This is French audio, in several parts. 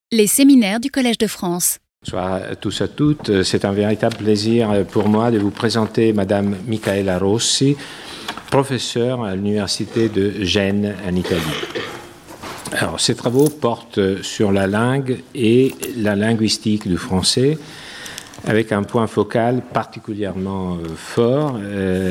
Les séminaires du Collège de France. Bonsoir à tous et à toutes. C'est un véritable plaisir pour moi de vous présenter Madame Micaela Rossi, professeure à l'Université de Gênes en Italie. Alors, ses travaux portent sur la langue et la linguistique du français, avec un point focal particulièrement fort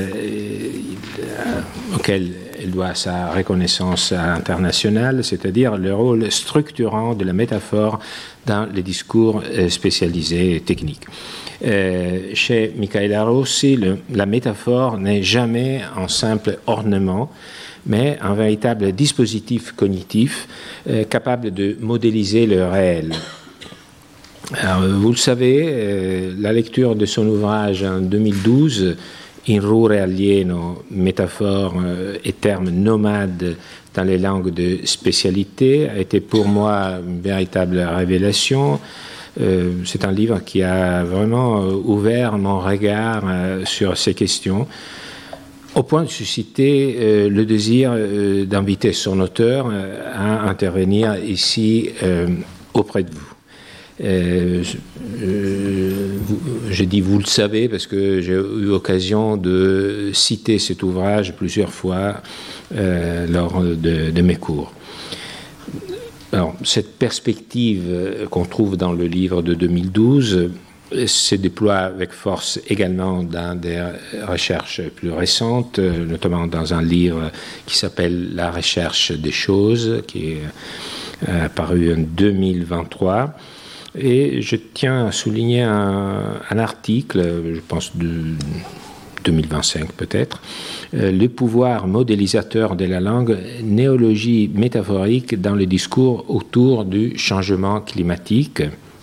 auquel elle doit sa reconnaissance internationale, c'est-à-dire le rôle structurant de la métaphore dans les discours spécialisés et techniques. Chez Micaela Rossi, la métaphore n'est jamais un simple ornement, mais un véritable dispositif cognitif capable de modéliser le réel. Alors, vous le savez, la lecture de son ouvrage en 2012, In rure alieno, métaphores et termes nomades dans les langues de spécialité, a été pour moi une véritable révélation. C'est un livre qui a vraiment ouvert mon regard sur ces questions, au point de susciter le désir d'inviter son auteur à intervenir ici auprès de vous. Je dis vous le savez parce que j'ai eu l'occasion de citer cet ouvrage plusieurs fois lors de mes cours. Alors, cette perspective qu'on trouve dans le livre de 2012 se déploie avec force également dans des recherches plus récentes, notamment dans un livre qui s'appelle La recherche des choses, qui est paru en 2023. Et je tiens à souligner un article, je pense de 2025 peut-être, le pouvoir modélisateur de la langue, néologie métaphorique dans le discours autour du changement climatique,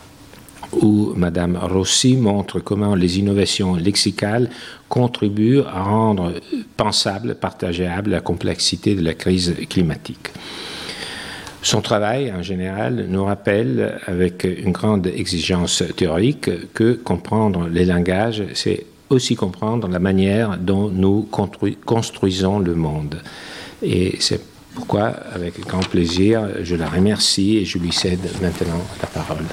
où Madame Rossi montre comment les innovations lexicales contribuent à rendre pensable, partageable la complexité de la crise climatique. Son travail, en général, nous rappelle, avec une grande exigence théorique, que comprendre les langages, c'est aussi comprendre la manière dont nous construisons le monde. Et c'est pourquoi, avec grand plaisir, je la remercie et je lui cède maintenant la parole.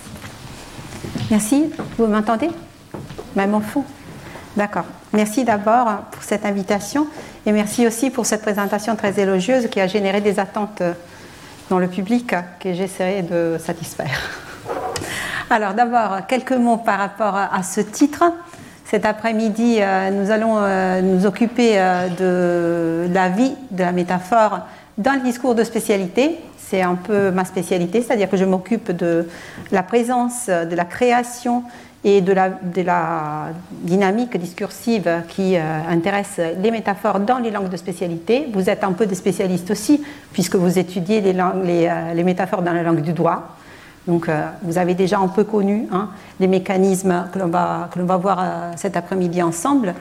Merci. Vous m'entendez? Même au fond. D'accord. Merci d'abord pour cette invitation et merci aussi pour cette présentation très élogieuse qui a généré des attentes dans le public que j'essaierai de satisfaire. Alors d'abord, quelques mots par rapport à ce titre. Cet après-midi, nous allons nous occuper de la vie, de la métaphore dans le discours de spécialité. C'est un peu ma spécialité, c'est-à-dire que je m'occupe de la présence, de la création et de la dynamique discursive qui intéresse les métaphores dans les langues de spécialité. Vous êtes un peu des spécialistes aussi, puisque vous étudiez les métaphores dans la langue du doigt. Donc, vous avez déjà un peu connu les mécanismes que l'on va voir cet après-midi ensemble.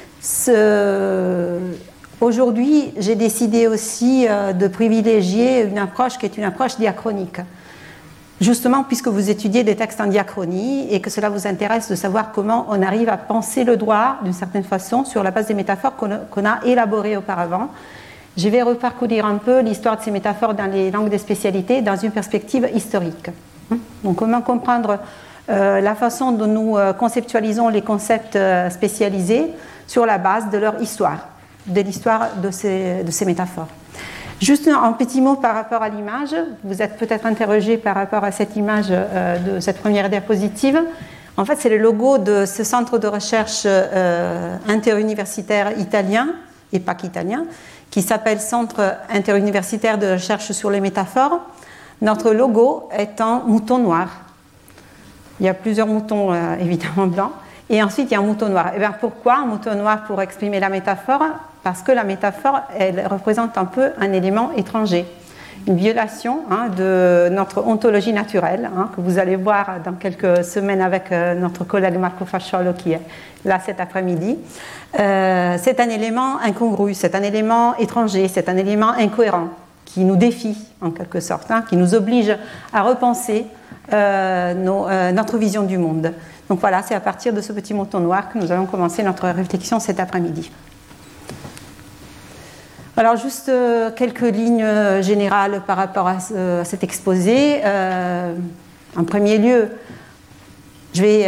Aujourd'hui, j'ai décidé aussi de privilégier une approche qui est une approche diachronique. Justement, puisque vous étudiez des textes en diachronie et que cela vous intéresse de savoir comment on arrive à penser le droit d'une certaine façon sur la base des métaphores qu'on a élaborées auparavant, je vais reparcourir un peu l'histoire de ces métaphores dans les langues des spécialités dans une perspective historique. Donc, comment comprendre la façon dont nous conceptualisons les concepts spécialisés sur la base de leur histoire, de l'histoire de ces métaphores. Juste un petit mot par rapport à l'image. Vous êtes peut-être interrogé par rapport à cette image de cette première diapositive. En fait, c'est le logo de ce centre de recherche interuniversitaire italien, et pas qu'italien, qui s'appelle Centre interuniversitaire de recherche sur les métaphores. Notre logo est un mouton noir. Il y a plusieurs moutons évidemment blancs. Et ensuite, il y a un mouton noir. Et bien, pourquoi un mouton noir pour exprimer la métaphore? Parce que la métaphore, elle représente un peu un élément étranger, une violation de notre ontologie naturelle, que vous allez voir dans quelques semaines avec notre collègue Marco Fasciolo qui est là cet après-midi. C'est un élément incongru, c'est un élément étranger, c'est un élément incohérent qui nous défie en quelque sorte, qui nous oblige à repenser notre vision du monde. Donc voilà, c'est à partir de ce petit mouton noir que nous allons commencer notre réflexion cet après-midi. Alors juste quelques lignes générales par rapport à cet exposé. En premier lieu, je vais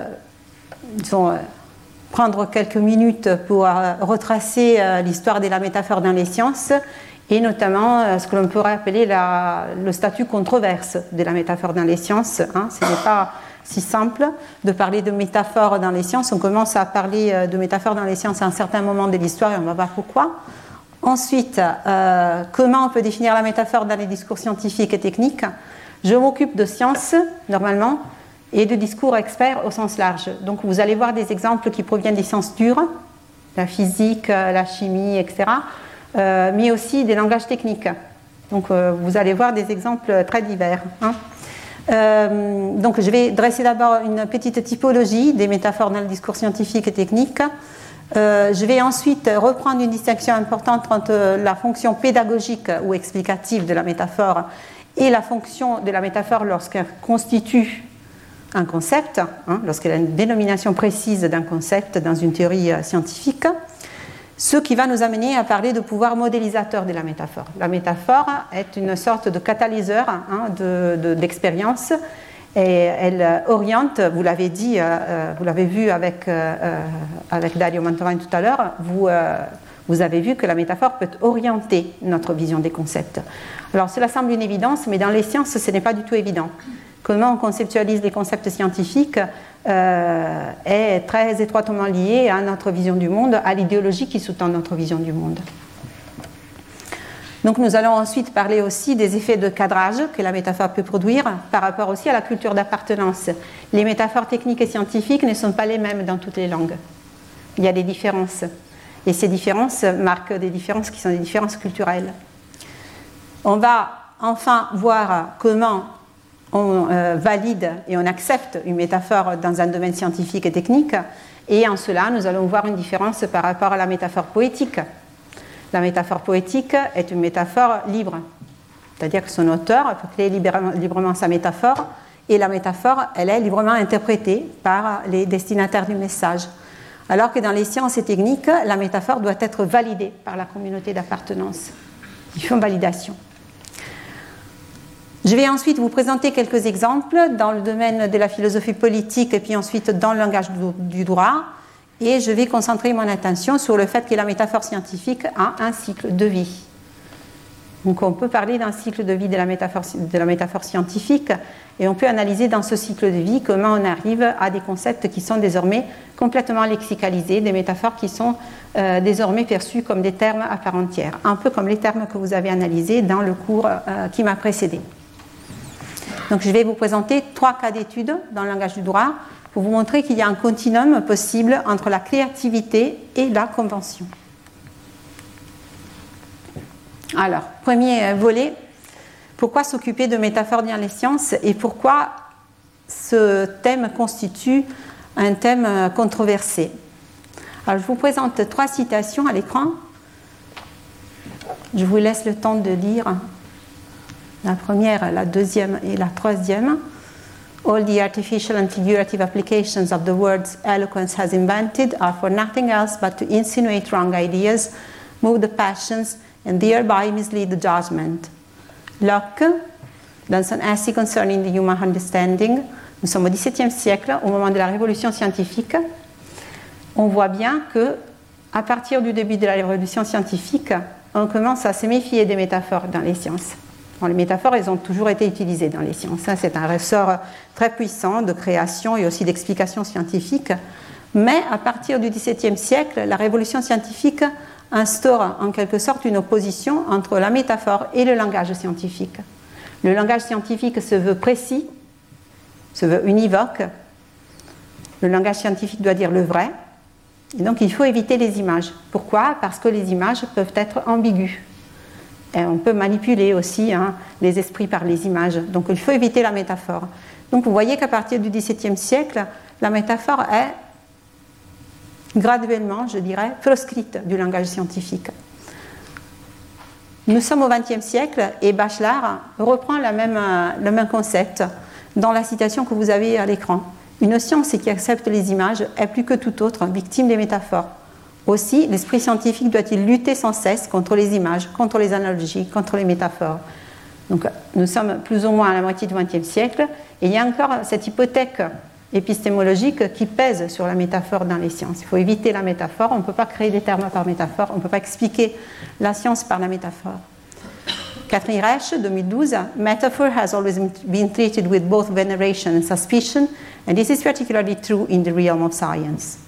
prendre quelques minutes pour retracer l'histoire de la métaphore dans les sciences et notamment ce que l'on pourrait appeler le statut controverse de la métaphore dans les sciences. Ce n'est pas si simple de parler de métaphore dans les sciences. On commence à parler de métaphore dans les sciences à un certain moment de l'histoire et on va voir pourquoi. Ensuite, comment on peut définir la métaphore dans les discours scientifiques et techniques. Je m'occupe de sciences, normalement, et de discours experts au sens large. Donc, vous allez voir des exemples qui proviennent des sciences dures, la physique, la chimie, etc., mais aussi des langages techniques. Donc, vous allez voir des exemples très divers. Donc, je vais dresser d'abord une petite typologie des métaphores dans le discours scientifique et technique. Je vais ensuite reprendre une distinction importante entre la fonction pédagogique ou explicative de la métaphore et la fonction de la métaphore lorsqu'elle constitue un concept, lorsqu'elle a une dénomination précise d'un concept dans une théorie scientifique, ce qui va nous amener à parler de pouvoir modélisateur de la métaphore. La métaphore est une sorte de catalyseur d'expérience. Et elle oriente, vous l'avez dit, vous l'avez vu avec Dario Mantovani tout à l'heure, vous avez vu que la métaphore peut orienter notre vision des concepts. Alors cela semble une évidence, mais dans les sciences, ce n'est pas du tout évident. Comment on conceptualise les concepts scientifiques est très étroitement lié à notre vision du monde, à l'idéologie qui sous-tend notre vision du monde. Donc nous allons ensuite parler aussi des effets de cadrage que la métaphore peut produire par rapport aussi à la culture d'appartenance. Les métaphores techniques et scientifiques ne sont pas les mêmes dans toutes les langues. Il y a des différences. Et ces différences marquent des différences qui sont des différences culturelles. On va enfin voir comment on valide et on accepte une métaphore dans un domaine scientifique et technique. Et en cela, nous allons voir une différence par rapport à la métaphore poétique. La métaphore poétique est une métaphore libre, c'est-à-dire que son auteur peut créer librement sa métaphore, et la métaphore, elle est librement interprétée par les destinataires du message. Alors que dans les sciences et techniques, la métaphore doit être validée par la communauté d'appartenance. Il faut une validation. Je vais ensuite vous présenter quelques exemples dans le domaine de la philosophie politique et puis ensuite dans le langage du droit. Et je vais concentrer mon attention sur le fait que la métaphore scientifique a un cycle de vie. Donc on peut parler d'un cycle de vie de la métaphore scientifique et on peut analyser dans ce cycle de vie comment on arrive à des concepts qui sont désormais complètement lexicalisés, des métaphores qui sont désormais perçues comme des termes à part entière, un peu comme les termes que vous avez analysés dans le cours qui m'a précédé. Donc je vais vous présenter 3 cas d'études dans le langage du droit pour vous montrer qu'il y a un continuum possible entre la créativité et la convention. Alors, premier volet, pourquoi s'occuper de métaphores dans les sciences et pourquoi ce thème constitue un thème controversé. Alors, je vous présente 3 citations à l'écran. Je vous laisse le temps de lire la première, la deuxième et la troisième. All the artificial and figurative applications of the words eloquence has invented are for nothing else but to insinuate wrong ideas, move the passions, and thereby mislead the judgment. Locke, dans son essai concerning the human understanding, nous sommes au XVIIe siècle, au moment de la révolution scientifique. On voit bien que, à partir du début de la révolution scientifique, on commence à se méfier des métaphores dans les sciences. Bon, les métaphores, elles ont toujours été utilisées dans les sciences. C'est un ressort très puissant de création et aussi d'explication scientifique. Mais à partir du XVIIe siècle, la révolution scientifique instaure en quelque sorte une opposition entre la métaphore et le langage scientifique. Le langage scientifique se veut précis, se veut univoque. Le langage scientifique doit dire le vrai. Et donc il faut éviter les images. Pourquoi ? Parce que les images peuvent être ambiguës. Et on peut manipuler aussi les esprits par les images. Donc il faut éviter la métaphore. Donc vous voyez qu'à partir du XVIIe siècle, la métaphore est graduellement, je dirais, proscrite du langage scientifique. Nous sommes au XXe siècle et Bachelard reprend le même concept dans la citation que vous avez à l'écran. Une science qui accepte les images est plus que tout autre victime des métaphores. Aussi, l'esprit scientifique doit-il lutter sans cesse contre les images, contre les analogies, contre les métaphores. Donc, nous sommes plus ou moins à la moitié du XXe siècle, et il y a encore cette hypothèque épistémologique qui pèse sur la métaphore dans les sciences. Il faut éviter la métaphore, on ne peut pas créer des termes par métaphore, on ne peut pas expliquer la science par la métaphore. Catherine Reich, 2012, Metaphor has always been treated with both veneration and suspicion, and this is particularly true in the realm of science.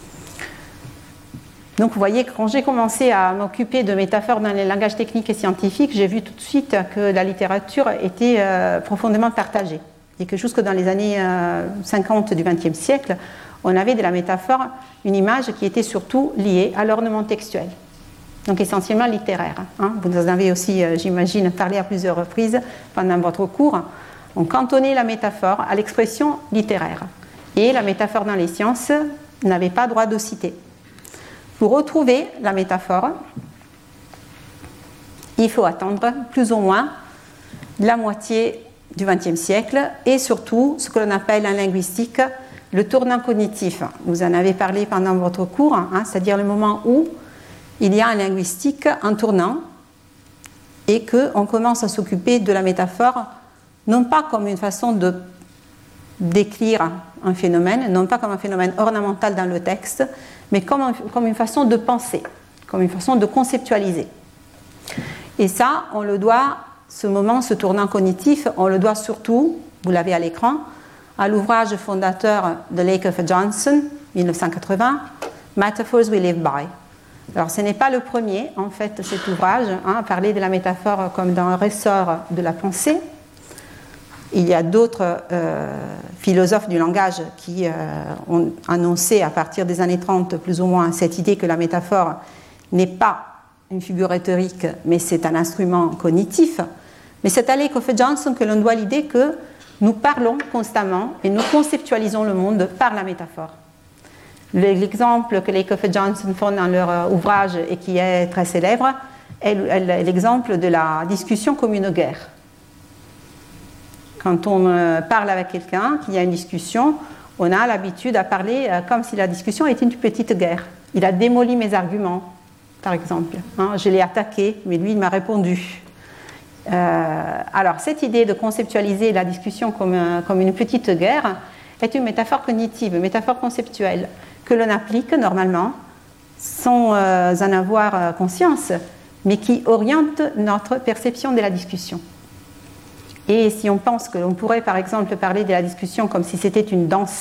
Donc vous voyez que quand j'ai commencé à m'occuper de métaphores dans les langages techniques et scientifiques, j'ai vu tout de suite que la littérature était profondément partagée. Et que jusque dans les années 50 du XXe siècle, on avait de la métaphore une image qui était surtout liée à l'ornement textuel. Donc essentiellement littéraire. Hein. Vous en avez aussi, j'imagine, parlé à plusieurs reprises pendant votre cours. On cantonnait la métaphore à l'expression littéraire. Et la métaphore dans les sciences n'avait pas droit de citer. Pour retrouver la métaphore, il faut attendre plus ou moins la moitié du XXe siècle et surtout ce que l'on appelle en linguistique le tournant cognitif. Vous en avez parlé pendant votre cours, hein, c'est-à-dire le moment où il y a en linguistique un tournant et qu'on commence à s'occuper de la métaphore non pas comme une façon de décrire un phénomène, non pas comme un phénomène ornemental dans le texte, mais comme une façon de penser, comme une façon de conceptualiser. Et ça, on le doit, ce moment, ce tournant cognitif, on le doit surtout, vous l'avez à l'écran, à l'ouvrage fondateur de Lakoff et Johnson, 1980, Metaphors We Live By. Alors ce n'est pas le premier, en fait, cet ouvrage, à parler de la métaphore comme dans un ressort de la pensée. Il y a d'autres philosophes du langage qui ont annoncé à partir des années 30 plus ou moins cette idée que la métaphore n'est pas une figure rhétorique, mais c'est un instrument cognitif. Mais c'est à Lakoff et Johnson que l'on doit l'idée que nous parlons constamment et nous conceptualisons le monde par la métaphore. L'exemple que Lakoff et Johnson font dans leur ouvrage et qui est très célèbre est l'exemple de la discussion comme une guerre. Quand on parle avec quelqu'un, qu'il y a une discussion, on a l'habitude à parler comme si la discussion était une petite guerre. Il a démoli mes arguments, par exemple. Je l'ai attaqué, mais lui, il m'a répondu. Alors, cette idée de conceptualiser la discussion comme une petite guerre est une métaphore cognitive, une métaphore conceptuelle, que l'on applique normalement sans en avoir conscience, mais qui oriente notre perception de la discussion. Et si on pense que l'on pourrait, par exemple, parler de la discussion comme si c'était une danse,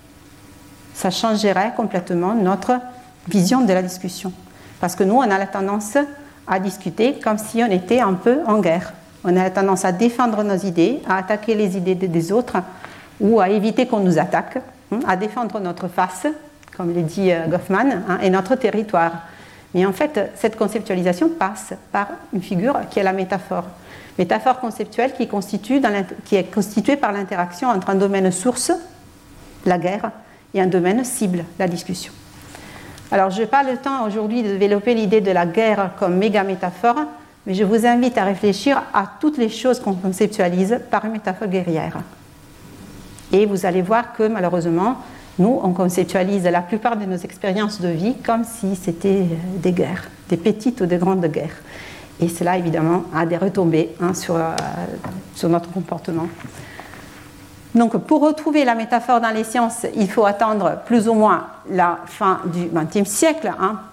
ça changerait complètement notre vision de la discussion. Parce que nous, on a la tendance à discuter comme si on était un peu en guerre. On a la tendance à défendre nos idées, à attaquer les idées des autres, ou à éviter qu'on nous attaque, à défendre notre face, comme le dit Goffman, et notre territoire. Mais en fait, cette conceptualisation passe par une figure qui est la métaphore. Métaphore conceptuelle qui est constituée par l'interaction entre un domaine source, la guerre, et un domaine cible, la discussion. Alors, je n'ai pas le temps aujourd'hui de développer l'idée de la guerre comme méga métaphore, mais je vous invite à réfléchir à toutes les choses qu'on conceptualise par une métaphore guerrière. Et vous allez voir que malheureusement, nous, on conceptualise la plupart de nos expériences de vie comme si c'était des guerres, des petites ou des grandes guerres. Et cela, évidemment, a des retombées sur notre comportement. Donc, pour retrouver la métaphore dans les sciences, il faut attendre plus ou moins la fin du XXe siècle.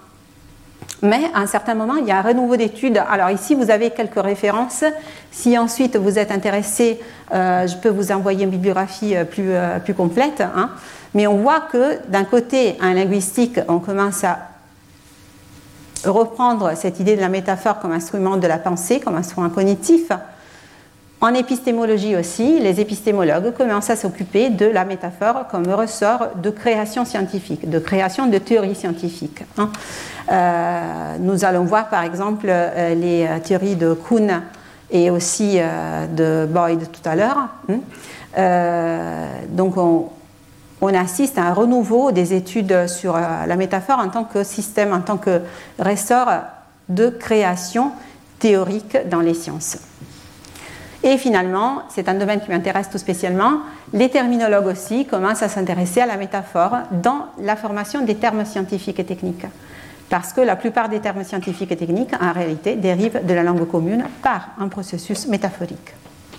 Mais à un certain moment, il y a un renouveau d'études. Alors ici, vous avez quelques références. Si ensuite vous êtes intéressé, je peux vous envoyer une bibliographie plus complète. Mais on voit que d'un côté, en linguistique, on commence à reprendre cette idée de la métaphore comme instrument de la pensée, comme instrument cognitif. En épistémologie aussi, les épistémologues commencent à s'occuper de la métaphore comme ressort de création scientifique, de création de théories scientifiques. Nous allons voir par exemple les théories de Kuhn et aussi de Boyd tout à l'heure. Donc on assiste à un renouveau des études sur la métaphore en tant que système, en tant que ressort de création théorique dans les sciences. Et finalement, c'est un domaine qui m'intéresse tout spécialement, les terminologues aussi commencent à s'intéresser à la métaphore dans la formation des termes scientifiques et techniques. Parce que la plupart des termes scientifiques et techniques, en réalité, dérivent de la langue commune par un processus métaphorique.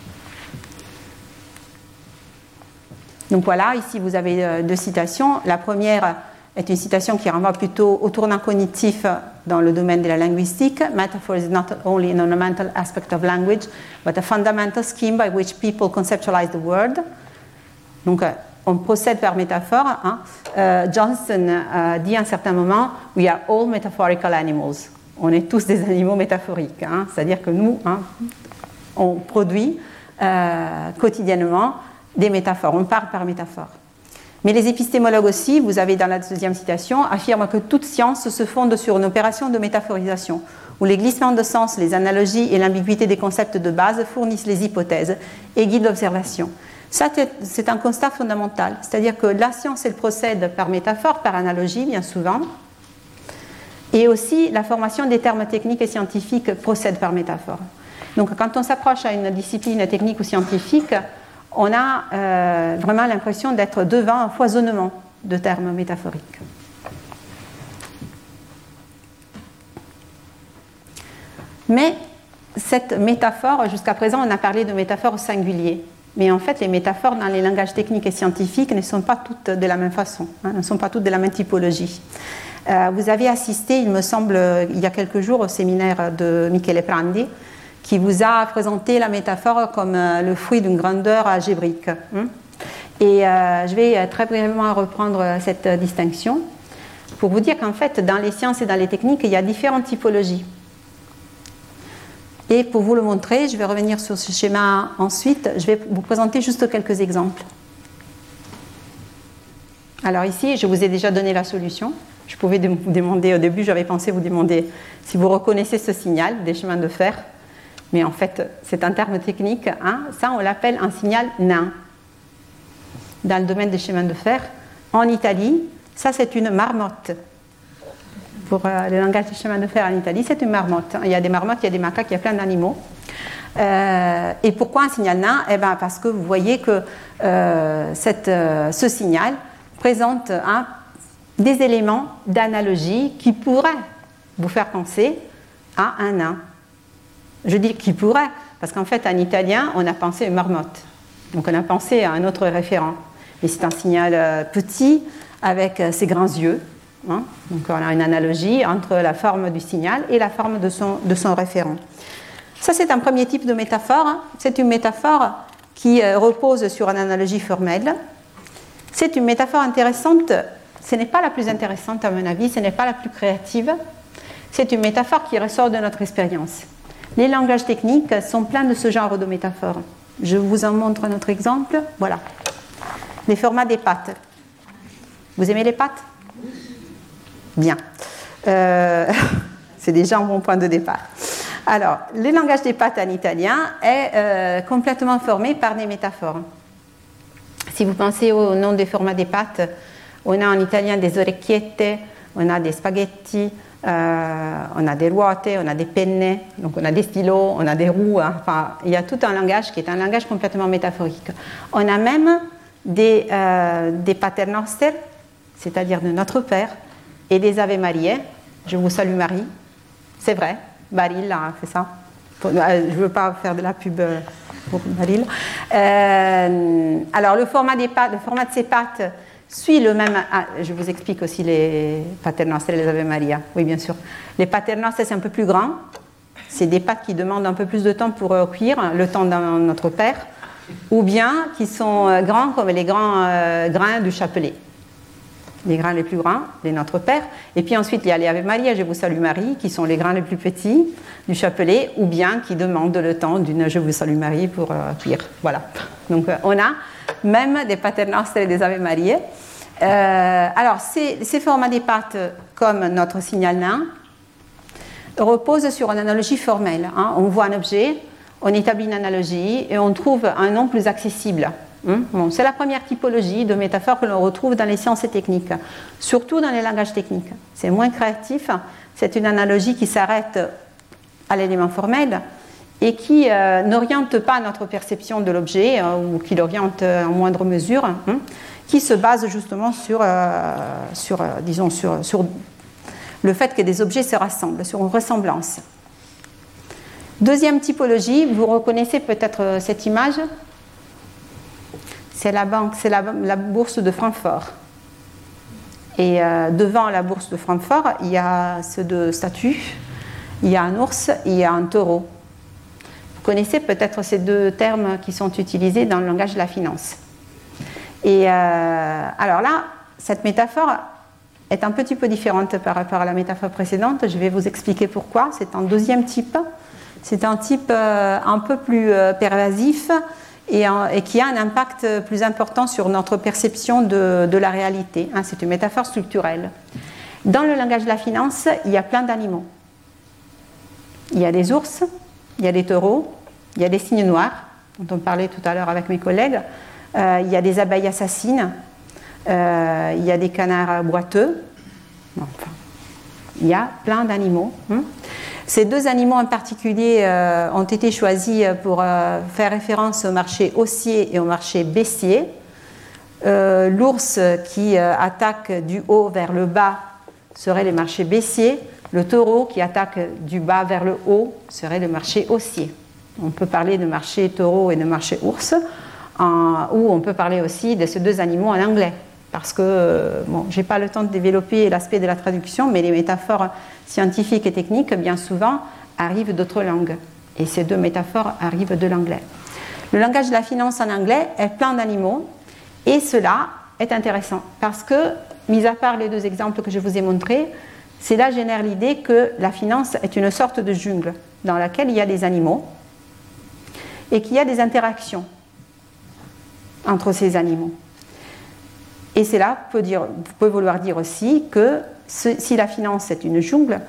Donc voilà, ici vous avez deux citations. La première est une citation qui renvoie plutôt au tournant cognitif dans le domaine de la linguistique. Metaphor is not only an ornamental aspect of language, but a fundamental scheme by which people conceptualize the world. Donc on procède par métaphore. Johnson dit à un certain moment, we are all metaphorical animals. On est tous des animaux métaphoriques. C'est-à-dire que nous, on produit quotidiennement des métaphores, on parle par métaphore. Mais les épistémologues aussi, vous avez dans la deuxième citation, affirment que toute science se fonde sur une opération de métaphorisation, où les glissements de sens, les analogies et l'ambiguïté des concepts de base fournissent les hypothèses et guident l'observation. Ça, c'est un constat fondamental, c'est-à-dire que la science, elle procède par métaphore, par analogie, bien souvent, et aussi la formation des termes techniques et scientifiques procède par métaphore. Donc, quand on s'approche à une discipline technique ou scientifique, on a vraiment l'impression d'être devant un foisonnement de termes métaphoriques. Mais cette métaphore, jusqu'à présent, on a parlé de métaphore au singulier. Mais en fait, les métaphores dans les langages techniques et scientifiques ne sont pas toutes de la même façon, ne sont pas toutes de la même typologie. Vous avez assisté, il me semble, il y a quelques jours au séminaire de Michele Prandi, qui vous a présenté la métaphore comme le fruit d'une grandeur algébrique. Et je vais très brièvement reprendre cette distinction pour vous dire qu'en fait, dans les sciences et dans les techniques, il y a différentes typologies. Et pour vous le montrer, je vais revenir sur ce schéma ensuite, je vais vous présenter juste quelques exemples. Alors ici, je vous ai déjà donné la solution. Je pouvais vous demander, au début, j'avais pensé vous demander si vous reconnaissez ce signal des chemins de fer. Mais en fait, c'est un terme technique. Ça, on l'appelle un signal nain. Dans le domaine des chemins de fer, en Italie, ça, c'est une marmotte. Pour le langage des chemins de fer en Italie, c'est une marmotte. Il y a des marmottes, il y a des macaques, il y a plein d'animaux. Et pourquoi un signal nain ? Eh bien, parce que vous voyez que ce signal présente des éléments d'analogie qui pourraient vous faire penser à un nain. Je dis qui pourrait, parce qu'en fait, en italien, on a pensé à une marmotte. Donc, on a pensé à un autre référent. Et c'est un signal petit, avec ses grands yeux. Donc, on a une analogie entre la forme du signal et la forme de son référent. Ça, c'est un premier type de métaphore. C'est une métaphore qui repose sur une analogie formelle. C'est une métaphore intéressante. Ce n'est pas la plus intéressante, à mon avis. Ce n'est pas la plus créative. C'est une métaphore qui ressort de notre expérience. Les langages techniques sont pleins de ce genre de métaphores. Je vous en montre un autre exemple. Voilà. Les formats des pattes. Vous aimez les pattes ? Bien. C'est déjà un bon point de départ. Alors, le langage des pattes en italien est complètement formé par des métaphores. Si vous pensez au nom des formats des pattes, on a en italien des orecchiette, on a des spaghetti, on a des ruote, on a des penne, donc on a des stylos, on a des roues. Enfin, il y a tout un langage qui est un langage complètement métaphorique. On a même des paternoster, c'est-à-dire de notre Père, et des Ave Maria, je vous salue Marie. C'est vrai, Baril a fait ça. Je ne veux pas faire de la pub pour Baril. Alors le format de ces pattes suit le même. Je vous explique aussi les paternoster et les Ave Maria. Oui, bien sûr. Les paternoster, c'est un peu plus grand. C'est des pâtes qui demandent un peu plus de temps pour cuire, le temps d'un Notre Père, ou bien qui sont grands comme les grands grains du chapelet. Les grains les plus grands, les Notre Père. Et puis ensuite, il y a les Ave Maria, Je vous salue Marie, qui sont les grains les plus petits du chapelet, ou bien qui demandent le temps d'une Je vous salue Marie pour cuire. Voilà. Donc on a même des paternoster et des Ave Maria. Alors, ces formats des pattes, comme notre signal nain, reposent sur une analogie formelle. On voit un objet, on établit une analogie et on trouve un nom plus accessible. Bon, c'est la première typologie de métaphore que l'on retrouve dans les sciences et techniques, surtout dans les langages techniques. C'est moins créatif, c'est une analogie qui s'arrête à l'élément formel et qui n'oriente pas notre perception de l'objet, ou qui l'oriente en moindre mesure, le fait que des objets se rassemblent sur une ressemblance. Deuxième typologie, vous reconnaissez peut-être cette image, c'est la banque, c'est la bourse de Francfort. Et devant la bourse de Francfort, il y a ces deux statues, il y a un ours et il y a un taureau. Vous connaissez peut-être ces deux termes qui sont utilisés dans le langage de la finance. Et alors là, cette métaphore est un petit peu différente par rapport à la métaphore précédente. Je vais vous expliquer pourquoi. C'est un deuxième type. C'est un type un peu plus pervasif et qui a un impact plus important sur notre perception de la réalité. C'est une métaphore structurelle. Dans le langage de la finance, il y a plein d'animaux. Il y a des ours, il y a des taureaux, il y a des cygnes noirs, dont on parlait tout à l'heure avec mes collègues, il y a des abeilles assassines, il y a des canards boiteux, enfin, il y a plein d'animaux. Ces deux animaux en particulier ont été choisis pour faire référence au marché haussier et au marché baissier. L'ours qui attaque du haut vers le bas serait le marché baissier. Le taureau qui attaque du bas vers le haut serait le marché haussier. On peut parler de marché taureau et de marché ours, ou on peut parler aussi de ces deux animaux en anglais. Parce que, je n'ai pas le temps de développer l'aspect de la traduction, mais les métaphores scientifiques et techniques, bien souvent, arrivent d'autres langues. Et ces deux métaphores arrivent de l'anglais. Le langage de la finance en anglais est plein d'animaux, et cela est intéressant, parce que, mis à part les deux exemples que je vous ai montrés, cela génère l'idée que la finance est une sorte de jungle, dans laquelle il y a des animaux, et qu'il y a des interactions entre ces animaux. Et cela peut vouloir dire aussi que si la finance est une jungle,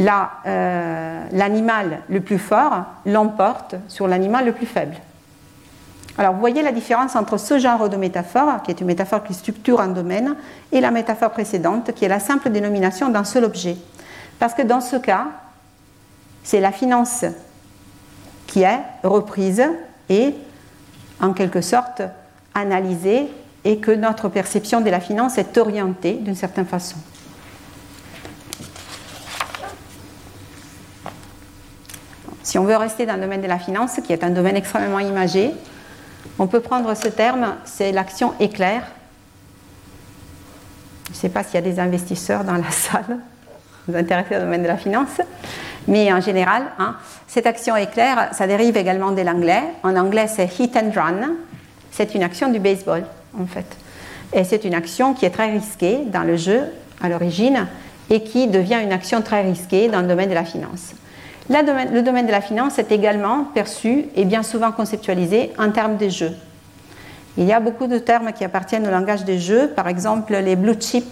l'animal le plus fort l'emporte sur l'animal le plus faible. Alors vous voyez la différence entre ce genre de métaphore, qui est une métaphore qui structure un domaine, et la métaphore précédente, qui est la simple dénomination d'un seul objet. Parce que dans ce cas, c'est la finance qui est reprise et en quelque sorte analysée, et que notre perception de la finance est orientée d'une certaine façon. Si on veut rester dans le domaine de la finance, qui est un domaine extrêmement imagé, on peut prendre ce terme, c'est l'action éclair. Je ne sais pas s'il y a des investisseurs dans la salle, vous intéressez au domaine de la finance, mais en général, cette action éclair, ça dérive également de l'anglais. En anglais, c'est hit and run. C'est une action du baseball, en fait. Et c'est une action qui est très risquée dans le jeu, à l'origine, et qui devient une action très risquée dans le domaine de la finance. Le domaine de la finance est également perçu et bien souvent conceptualisé en termes de jeux. Il y a beaucoup de termes qui appartiennent au langage des jeux, par exemple les blue chips,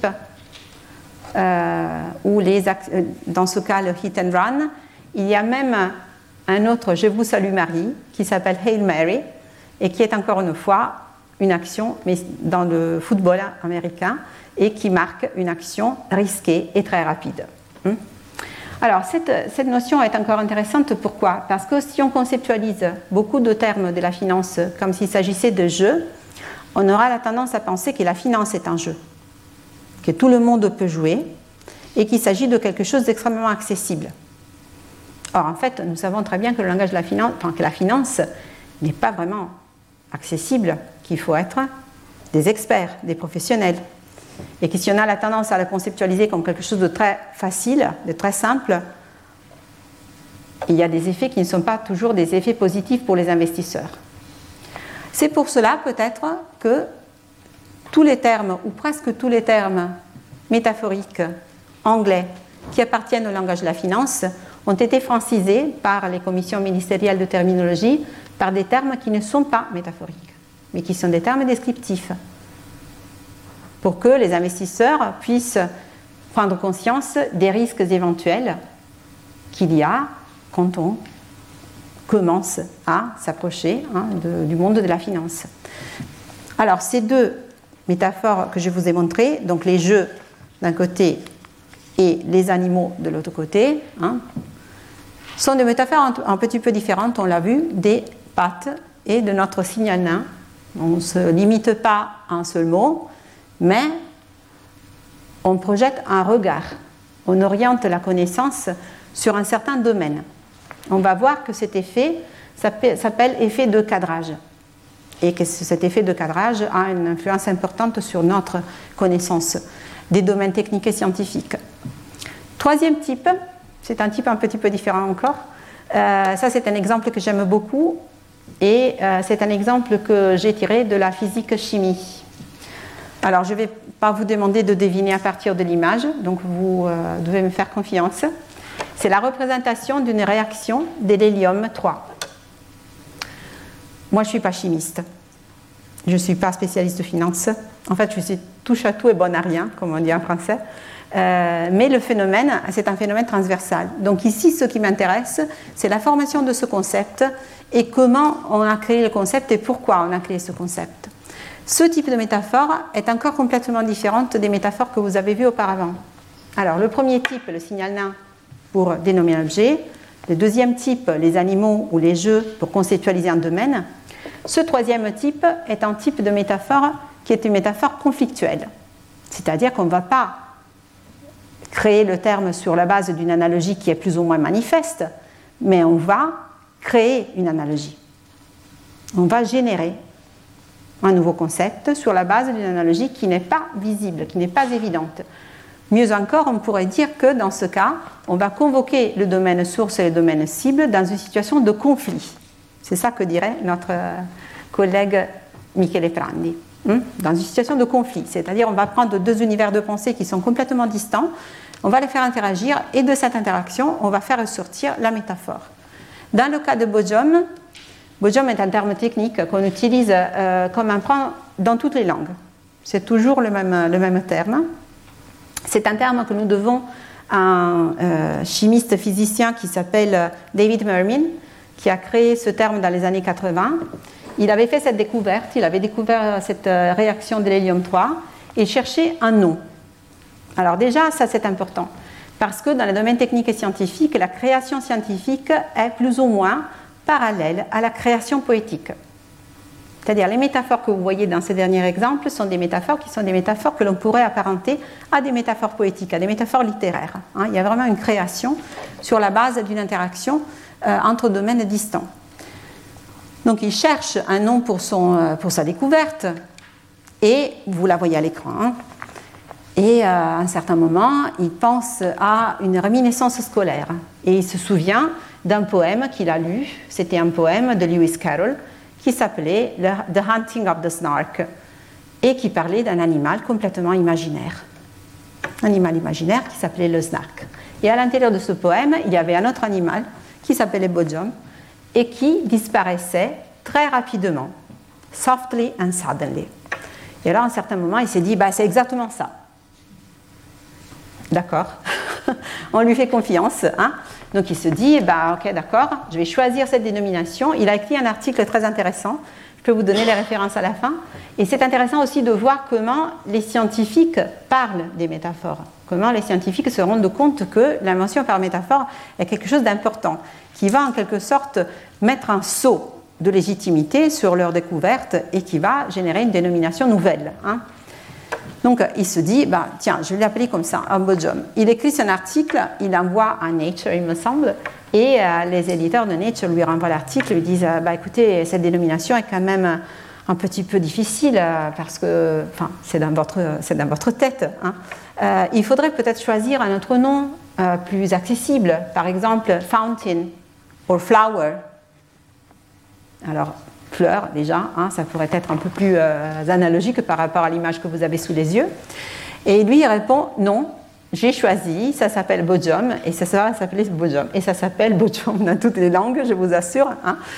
ou dans ce cas le hit and run. Il y a même un autre Je vous salue Marie, qui s'appelle Hail Mary, et qui est encore une fois une action, mais dans le football américain, et qui marque une action risquée et très rapide. Alors, cette notion est encore intéressante. Pourquoi ? Parce que si on conceptualise beaucoup de termes de la finance comme s'il s'agissait de jeux, on aura la tendance à penser que la finance est un jeu, que tout le monde peut jouer, et qu'il s'agit de quelque chose d'extrêmement accessible. Or, en fait, nous savons très bien que le langage de la finance, que la finance n'est pas vraiment accessible, qu'il faut être des experts, des professionnels. Et que si on a la tendance à la conceptualiser comme quelque chose de très facile, de très simple, il y a des effets qui ne sont pas toujours des effets positifs pour les investisseurs. C'est pour cela peut-être que tous les termes, ou presque tous les termes métaphoriques anglais qui appartiennent au langage de la finance ont été francisés par les commissions ministérielles de terminologie par des termes qui ne sont pas métaphoriques, mais qui sont des termes descriptifs, pour que les investisseurs puissent prendre conscience des risques éventuels qu'il y a quand on commence à s'approcher du monde de la finance. Alors, ces deux métaphores que je vous ai montrées, donc les jeux d'un côté et les animaux de l'autre côté, sont des métaphores un petit peu différentes, on l'a vu, des pattes et de notre signe nain. On ne se limite pas à un seul mot, mais on projette un regard on oriente la connaissance sur un certain domaine. On va voir que cet effet s'appelle effet de cadrage et que cet effet de cadrage a une influence importante sur notre connaissance des domaines techniques et scientifiques. Troisième type, c'est un type un petit peu différent encore. Ça, c'est un exemple que j'aime beaucoup et c'est un exemple que j'ai tiré de la physique-chimie. Alors, je ne vais pas vous demander de deviner à partir de l'image, donc vous devez me faire confiance. C'est la représentation d'une réaction de l'hélium 3. Moi, je ne suis pas chimiste. Je ne suis pas spécialiste de finance. En fait, je suis touche à tout et bonne à rien, comme on dit en français. Mais le phénomène, c'est un phénomène transversal. Donc ici, ce qui m'intéresse, c'est la formation de ce concept et comment on a créé le concept et pourquoi on a créé ce concept. Ce type de métaphore est encore complètement différente des métaphores que vous avez vues auparavant. Alors, le premier type, le signal nain, pour dénommer un objet. Le deuxième type, les animaux ou les jeux, pour conceptualiser un domaine. Ce troisième type est un type de métaphore qui est une métaphore conflictuelle. C'est-à-dire qu'on ne va pas créer le terme sur la base d'une analogie qui est plus ou moins manifeste, mais on va créer une analogie. On va générer un nouveau concept sur la base d'une analogie qui n'est pas visible, qui n'est pas évidente. Mieux encore, on pourrait dire que dans ce cas, on va convoquer le domaine source et le domaine cible dans une situation de conflit. C'est ça que dirait notre collègue Michele Prandi. Dans une situation de conflit, c'est-à-dire on va prendre deux univers de pensée qui sont complètement distants, on va les faire interagir et de cette interaction, on va faire ressortir la métaphore. Dans le cas de Boojum, Boojum est un terme technique qu'on utilise comme un point dans toutes les langues. C'est toujours le même terme. C'est un terme que nous devons à un chimiste physicien qui s'appelle David Mermin, qui a créé ce terme dans les années 80. Il avait fait cette découverte, il avait découvert cette réaction de l'hélium 3 et cherchait un nom. Alors déjà, ça c'est important, parce que dans le domaine technique et scientifique, la création scientifique est plus ou moins parallèle à la création poétique. C'est-à-dire les métaphores que vous voyez dans ces derniers exemples sont des métaphores qui sont des métaphores que l'on pourrait apparenter à des métaphores poétiques, à des métaphores littéraires. Il y a vraiment une création sur la base d'une interaction entre domaines distants. Donc il cherche un nom pour sa découverte et vous la voyez à l'écran. Et à un certain moment, il pense à une réminiscence scolaire et il se souvient d'un poème qu'il a lu. C'était un poème de Lewis Carroll qui s'appelait The Hunting of the Snark et qui parlait d'un animal complètement imaginaire. Un animal imaginaire qui s'appelait le snark. Et à l'intérieur de ce poème, il y avait un autre animal qui s'appelait Boojum et qui disparaissait très rapidement, softly and suddenly. Et alors, à un certain moment, il s'est dit, c'est exactement ça. D'accord, on lui fait confiance. Donc il se dit, ok, d'accord, je vais choisir cette dénomination. Il a écrit un article très intéressant, je peux vous donner les références à la fin. Et c'est intéressant aussi de voir comment les scientifiques parlent des métaphores, comment les scientifiques se rendent compte que l'invention par métaphore est quelque chose d'important, qui va en quelque sorte mettre un sceau de légitimité sur leur découverte et qui va générer une dénomination nouvelle. Donc il se dit, tiens, je vais l'appeler comme ça, un Boojum. Il écrit son article, il l'envoie à Nature, il me semble, et les éditeurs de Nature lui renvoient l'article, lui disent, écoutez, cette dénomination est quand même un petit peu difficile parce que, c'est dans votre tête. Il faudrait peut-être choisir un autre nom plus accessible, par exemple Fountain ou Flower. Alors, fleur, déjà, ça pourrait être un peu plus analogique par rapport à l'image que vous avez sous les yeux. Et lui, il répond, non, j'ai choisi, ça s'appelle Boojum, et ça s'appelait Boojum. Et ça s'appelle Boojum dans toutes les langues, je vous assure.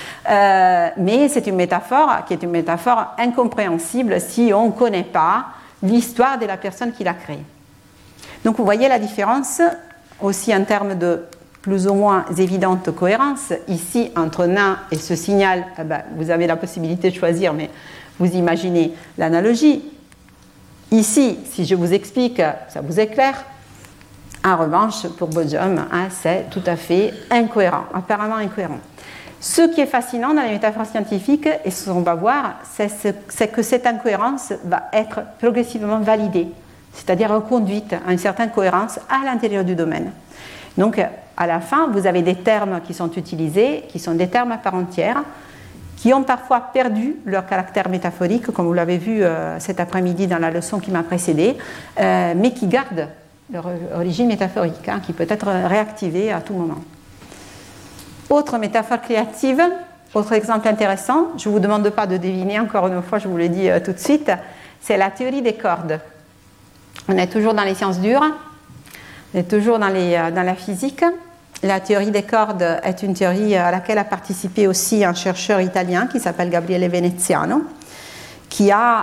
Mais c'est une métaphore qui est une métaphore incompréhensible si on ne connaît pas l'histoire de la personne qui l'a créée. Donc, vous voyez la différence aussi en termes de plus ou moins évidente cohérence. Ici, entre nain et ce signal, vous avez la possibilité de choisir, mais vous imaginez l'analogie. Ici, si je vous explique, ça vous éclaire. En revanche, pour Boojum, c'est tout à fait incohérent, apparemment incohérent. Ce qui est fascinant dans les métaphores scientifiques, et ce qu'on va voir, c'est que cette incohérence va être progressivement validée c'est-à-dire reconduite à une certaine cohérence à l'intérieur du domaine. Donc, à la fin, vous avez des termes qui sont utilisés, qui sont des termes à part entière, qui ont parfois perdu leur caractère métaphorique, comme vous l'avez vu cet après-midi dans la leçon qui m'a précédée, mais qui gardent leur origine métaphorique, hein, qui peut être réactivée à tout moment. Autre métaphore créative, autre exemple intéressant, je ne vous demande pas de deviner, encore une fois, je vous le dis tout de suite, c'est la théorie des cordes. On est toujours dans les sciences dures, on est toujours dans la physique. La théorie des cordes est une théorie à laquelle a participé aussi un chercheur italien qui s'appelle Gabriele Veneziano, qui a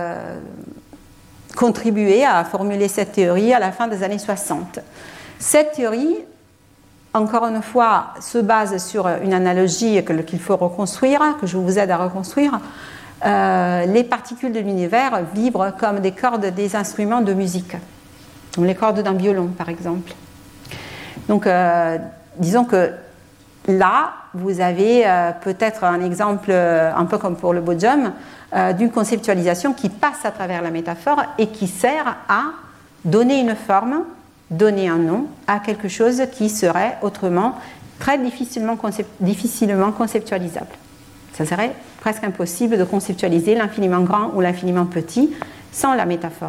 contribué à formuler cette théorie à la fin des années 60. Cette théorie, encore une fois, se base sur une analogie qu'il faut reconstruire, que je vous aide à reconstruire. Les particules de l'univers vibrent comme des cordes des instruments de musique, comme les cordes d'un violon, par exemple. Donc, disons que là, vous avez peut-être un exemple, un peu comme pour le Boojum, d'une conceptualisation qui passe à travers la métaphore et qui sert à donner une forme, donner un nom à quelque chose qui serait autrement très difficilement conceptualisable. Ça serait presque impossible de conceptualiser l'infiniment grand ou l'infiniment petit sans la métaphore.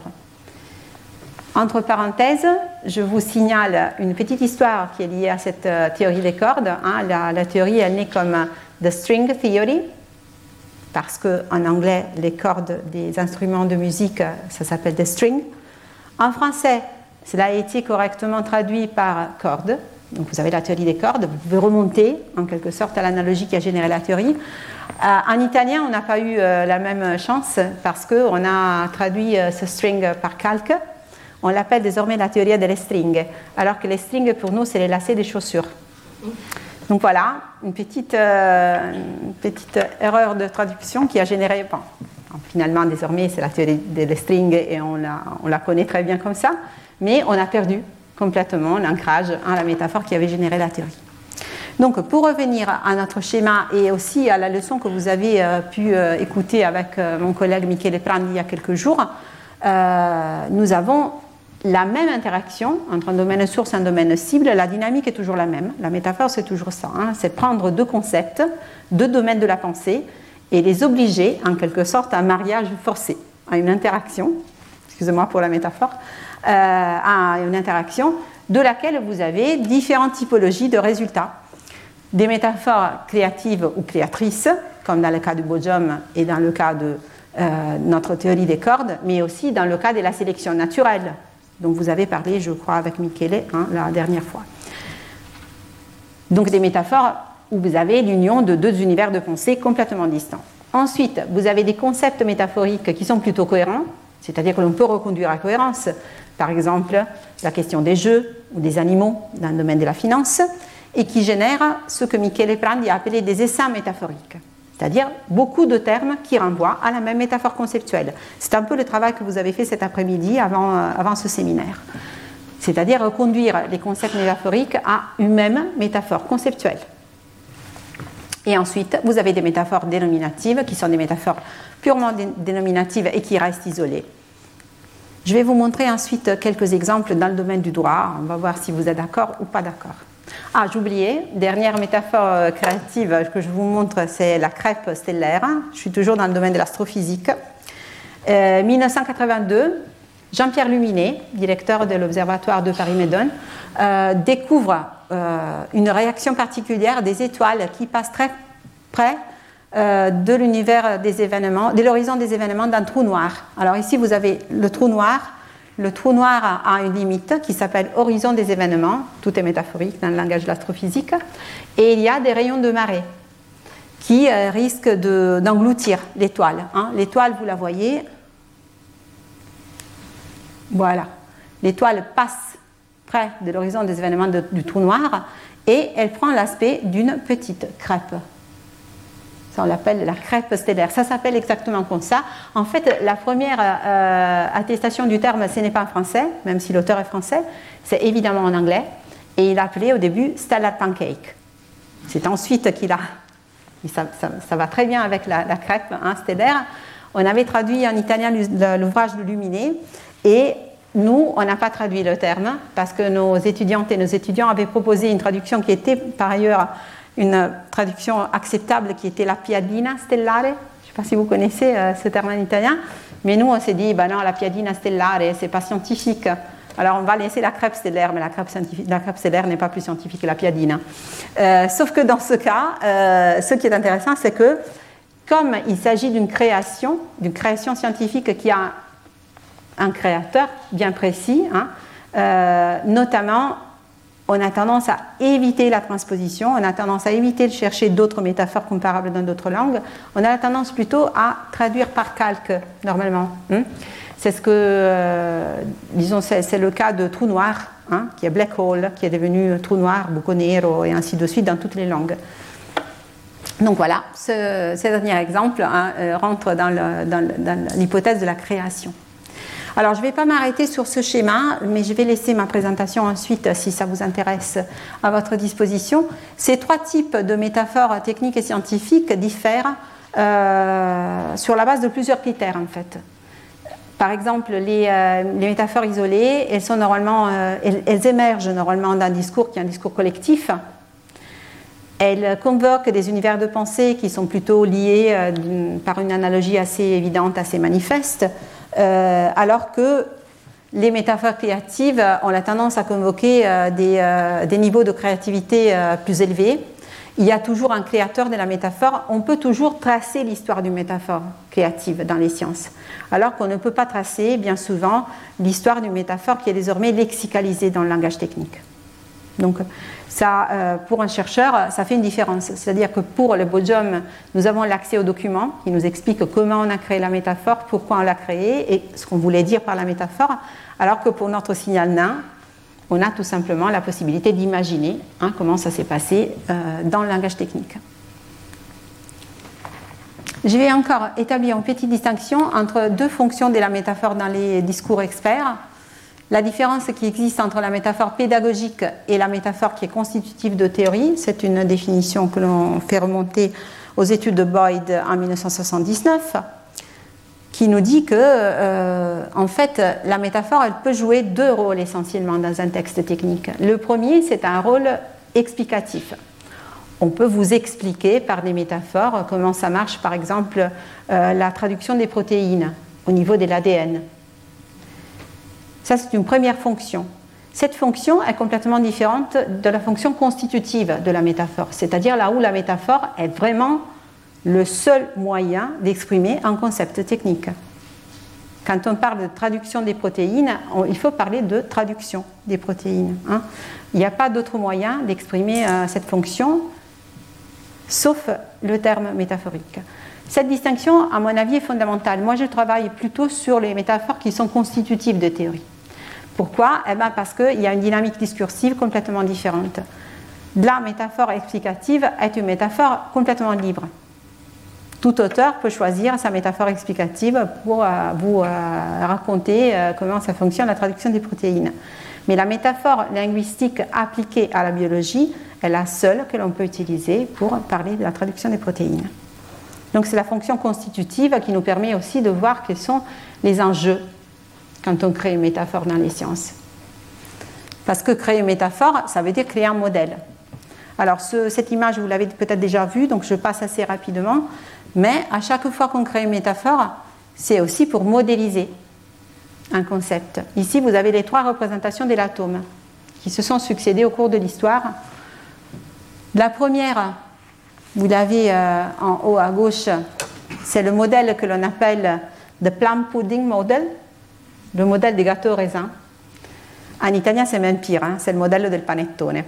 Entre parenthèses, je vous signale une petite histoire qui est liée à cette théorie des cordes. Hein. La théorie est née comme The String Theory, parce qu'en anglais, les cordes des instruments de musique, ça s'appelle des strings. En français, cela a été correctement traduit par cordes. Donc vous avez la théorie des cordes, vous pouvez remonter en quelque sorte à l'analogie qui a généré la théorie. En italien, on n'a pas eu la même chance parce qu'on a traduit ce string par calque. On l'appelle désormais la théorie delle stringhe, alors que les strings pour nous c'est les lacets des chaussures. Donc voilà, une petite erreur de traduction qui a généré, bon, finalement désormais c'est la théorie des strings et on la connaît très bien comme ça, mais on a perdu complètement l'ancrage à la métaphore qui avait généré la théorie. Donc pour revenir à notre schéma et aussi à la leçon que vous avez pu écouter avec mon collègue Michele Prandi il y a quelques jours, nous avons la même interaction entre un domaine source et un domaine cible. La dynamique est toujours la même. La métaphore, c'est toujours ça. Hein. C'est prendre deux concepts, deux domaines de la pensée et les obliger, en quelque sorte, à un mariage forcé, à une interaction, excusez-moi pour la métaphore, à une interaction de laquelle vous avez différentes typologies de résultats. Des métaphores créatives ou créatrices, comme dans le cas du Boojum et dans le cas de notre théorie des cordes, mais aussi dans le cas de la sélection naturelle, dont vous avez parlé, je crois, avec Michele la dernière fois. Donc des métaphores où vous avez l'union de deux univers de pensée complètement distants. Ensuite, vous avez des concepts métaphoriques qui sont plutôt cohérents, c'est-à-dire que l'on peut reconduire à cohérence, par exemple, la question des jeux ou des animaux dans le domaine de la finance, et qui génèrent ce que Michele Prandi a appelé des essaims métaphoriques. C'est-à-dire beaucoup de termes qui renvoient à la même métaphore conceptuelle. C'est un peu le travail que vous avez fait cet après-midi avant ce séminaire. C'est-à-dire reconduire les concepts métaphoriques à une même métaphore conceptuelle. Et ensuite, vous avez des métaphores dénominatives qui sont des métaphores purement dénominatives et qui restent isolées. Je vais vous montrer ensuite quelques exemples dans le domaine du droit. On va voir si vous êtes d'accord ou pas d'accord. Ah, j'oubliais, dernière métaphore créative que je vous montre, c'est la crêpe stellaire. Je suis toujours dans le domaine de l'astrophysique. 1982, Jean-Pierre Luminet, directeur de l'Observatoire de Paris-Médone, découvre une réaction particulière des étoiles qui passent très près de l'univers des événements, de l'horizon des événements d'un trou noir. Alors ici, vous avez le trou noir. Le trou noir a une limite qui s'appelle horizon des événements, tout est métaphorique dans le langage de l'astrophysique, et il y a des rayons de marée qui risquent d'engloutir l'étoile. Hein. L'étoile, vous la voyez, voilà, l'étoile passe près de l'horizon des événements du trou noir et elle prend l'aspect d'une petite crêpe. Ça, on l'appelle la crêpe stellaire. Ça s'appelle exactement comme ça. En fait, la première attestation du terme, ce n'est pas en français, même si l'auteur est français, c'est évidemment en anglais. Et il a appelé au début Stellar Pancake. C'est ensuite qu'il a... Ça va très bien avec la crêpe stellaire. On avait traduit en italien l'ouvrage de Luminet. Et nous, on n'a pas traduit le terme parce que nos étudiantes et nos étudiants avaient proposé une traduction qui était par ailleurs une traduction acceptable qui était la piadina stellare. Je ne sais pas si vous connaissez ce terme en italien, mais nous on s'est dit, ben non, la piadina stellare, c'est pas scientifique. Alors on va laisser la crêpe stellaire, mais la crêpe stellaire n'est pas plus scientifique que la piadina. Sauf que dans ce cas, ce qui est intéressant, c'est que comme il s'agit d'une création scientifique qui a un créateur bien précis, notamment on a tendance à éviter la transposition, on a tendance à éviter de chercher d'autres métaphores comparables dans d'autres langues, on a tendance plutôt à traduire par calque normalement. C'est ce que, disons, c'est le cas de trou noir, qui est black hole, qui est devenu trou noir, buco nero et ainsi de suite dans toutes les langues. Donc voilà, ce dernier exemple rentre dans l'hypothèse de la création. Alors je ne vais pas m'arrêter sur ce schéma, mais je vais laisser ma présentation ensuite, si ça vous intéresse, à votre disposition. Ces trois types de métaphores techniques et scientifiques diffèrent sur la base de plusieurs critères en fait. Par exemple, les métaphores isolées, elles émergent normalement d'un discours qui est un discours collectif. Elles convoquent des univers de pensée qui sont plutôt liés par une analogie assez évidente, assez manifeste, alors que les métaphores créatives ont la tendance à convoquer des niveaux de créativité plus élevés. Il y a toujours un créateur de la métaphore. On peut toujours tracer l'histoire d'une métaphore créative dans les sciences, alors qu'on ne peut pas tracer, bien souvent, l'histoire d'une métaphore qui est désormais lexicalisée dans le langage technique. Donc, ça, pour un chercheur, ça fait une différence. C'est-à-dire que pour le Bogium, nous avons l'accès aux documents qui nous expliquent comment on a créé la métaphore, pourquoi on l'a créée et ce qu'on voulait dire par la métaphore, alors que pour notre signal nain, on a tout simplement la possibilité d'imaginer comment ça s'est passé dans le langage technique. Je vais encore établir une petite distinction entre deux fonctions de la métaphore dans les discours experts. La différence qui existe entre la métaphore pédagogique et la métaphore qui est constitutive de théorie, c'est une définition que l'on fait remonter aux études de Boyd en 1979, qui nous dit que, en fait, la métaphore, elle peut jouer deux rôles essentiellement dans un texte technique. Le premier, c'est un rôle explicatif. On peut vous expliquer par des métaphores comment ça marche, par exemple, la traduction des protéines au niveau de l'ADN. Ça, c'est une première fonction. Cette fonction est complètement différente de la fonction constitutive de la métaphore, c'est-à-dire là où la métaphore est vraiment le seul moyen d'exprimer un concept technique. Quand on parle de traduction des protéines, il faut parler de traduction des protéines. Il n'y a pas d'autre moyen d'exprimer cette fonction, sauf le terme métaphorique. Cette distinction, à mon avis, est fondamentale. Moi, je travaille plutôt sur les métaphores qui sont constitutives de théorie. Pourquoi ? Parce qu'il y a une dynamique discursive complètement différente. La métaphore explicative est une métaphore complètement libre. Tout auteur peut choisir sa métaphore explicative pour vous raconter comment ça fonctionne la traduction des protéines. Mais la métaphore linguistique appliquée à la biologie est la seule que l'on peut utiliser pour parler de la traduction des protéines. Donc c'est la fonction constitutive qui nous permet aussi de voir quels sont les enjeux quand on crée une métaphore dans les sciences. Parce que créer une métaphore, ça veut dire créer un modèle. Alors cette image, vous l'avez peut-être déjà vue, donc je passe assez rapidement. Mais à chaque fois qu'on crée une métaphore, c'est aussi pour modéliser un concept. Ici, vous avez les trois représentations de l'atome qui se sont succédées au cours de l'histoire. La première, vous l'avez en haut à gauche, c'est le modèle que l'on appelle the plum pudding model, le modèle des gâteaux au raisin. En italien, c'est même pire, c'est le modèle del panettone.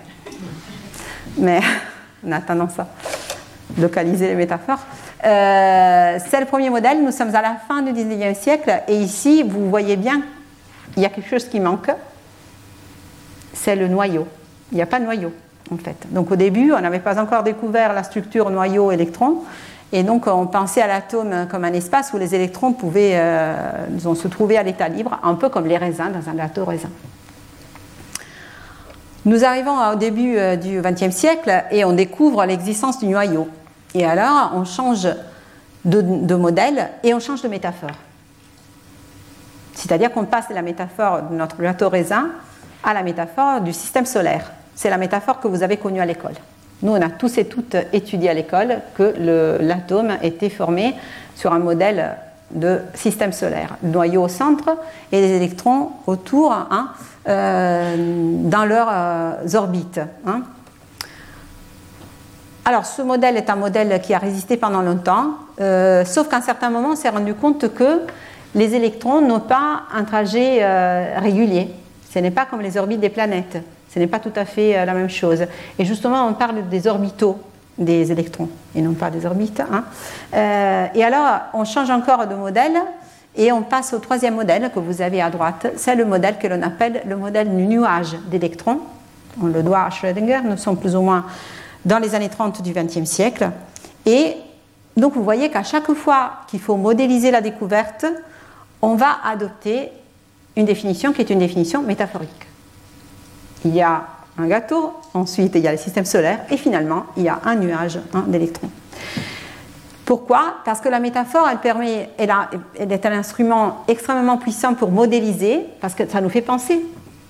Mais on a tendance à localiser les métaphores. C'est le premier modèle, nous sommes à la fin du 19e siècle, et ici, vous voyez bien, il y a quelque chose qui manque, c'est le noyau. Il n'y a pas de noyau, en fait. Donc au début, on n'avait pas encore découvert la structure noyau-électron, et donc on pensait à l'atome comme un espace où les électrons pouvaient se trouver à l'état libre, un peu comme les raisins dans un gâteau raisin. Nous arrivons au début du XXe siècle et on découvre l'existence du noyau. Et alors, on change de modèle et on change de métaphore. C'est-à-dire qu'on passe de la métaphore de notre gâteau raisin à la métaphore du système solaire. C'est la métaphore que vous avez connue à l'école. Nous, on a tous et toutes étudié à l'école que l'atome était formé sur un modèle de système solaire. Le noyau au centre et les électrons autour, hein, dans leurs orbites. Hein. Alors, ce modèle est un modèle qui a résisté pendant longtemps, sauf qu'à un certain moment, on s'est rendu compte que les électrons n'ont pas un trajet régulier. Ce n'est pas comme les orbites des planètes. Ce n'est pas tout à fait la même chose. Et justement, on parle des orbitaux des électrons et non pas des orbites. Hein. Et alors, on change encore de modèle et on passe au troisième modèle que vous avez à droite. C'est le modèle que l'on appelle le modèle du nuage d'électrons. On le doit à Schrödinger. Nous sommes plus ou moins dans les années 30 du XXe siècle. Et donc, vous voyez qu'à chaque fois qu'il faut modéliser la découverte, on va adopter une définition qui est une définition métaphorique. Il y a un gâteau, ensuite il y a le système solaire, et finalement il y a un nuage d'électrons. Pourquoi ? Parce que la métaphore, elle est un instrument extrêmement puissant pour modéliser, parce que ça nous fait penser.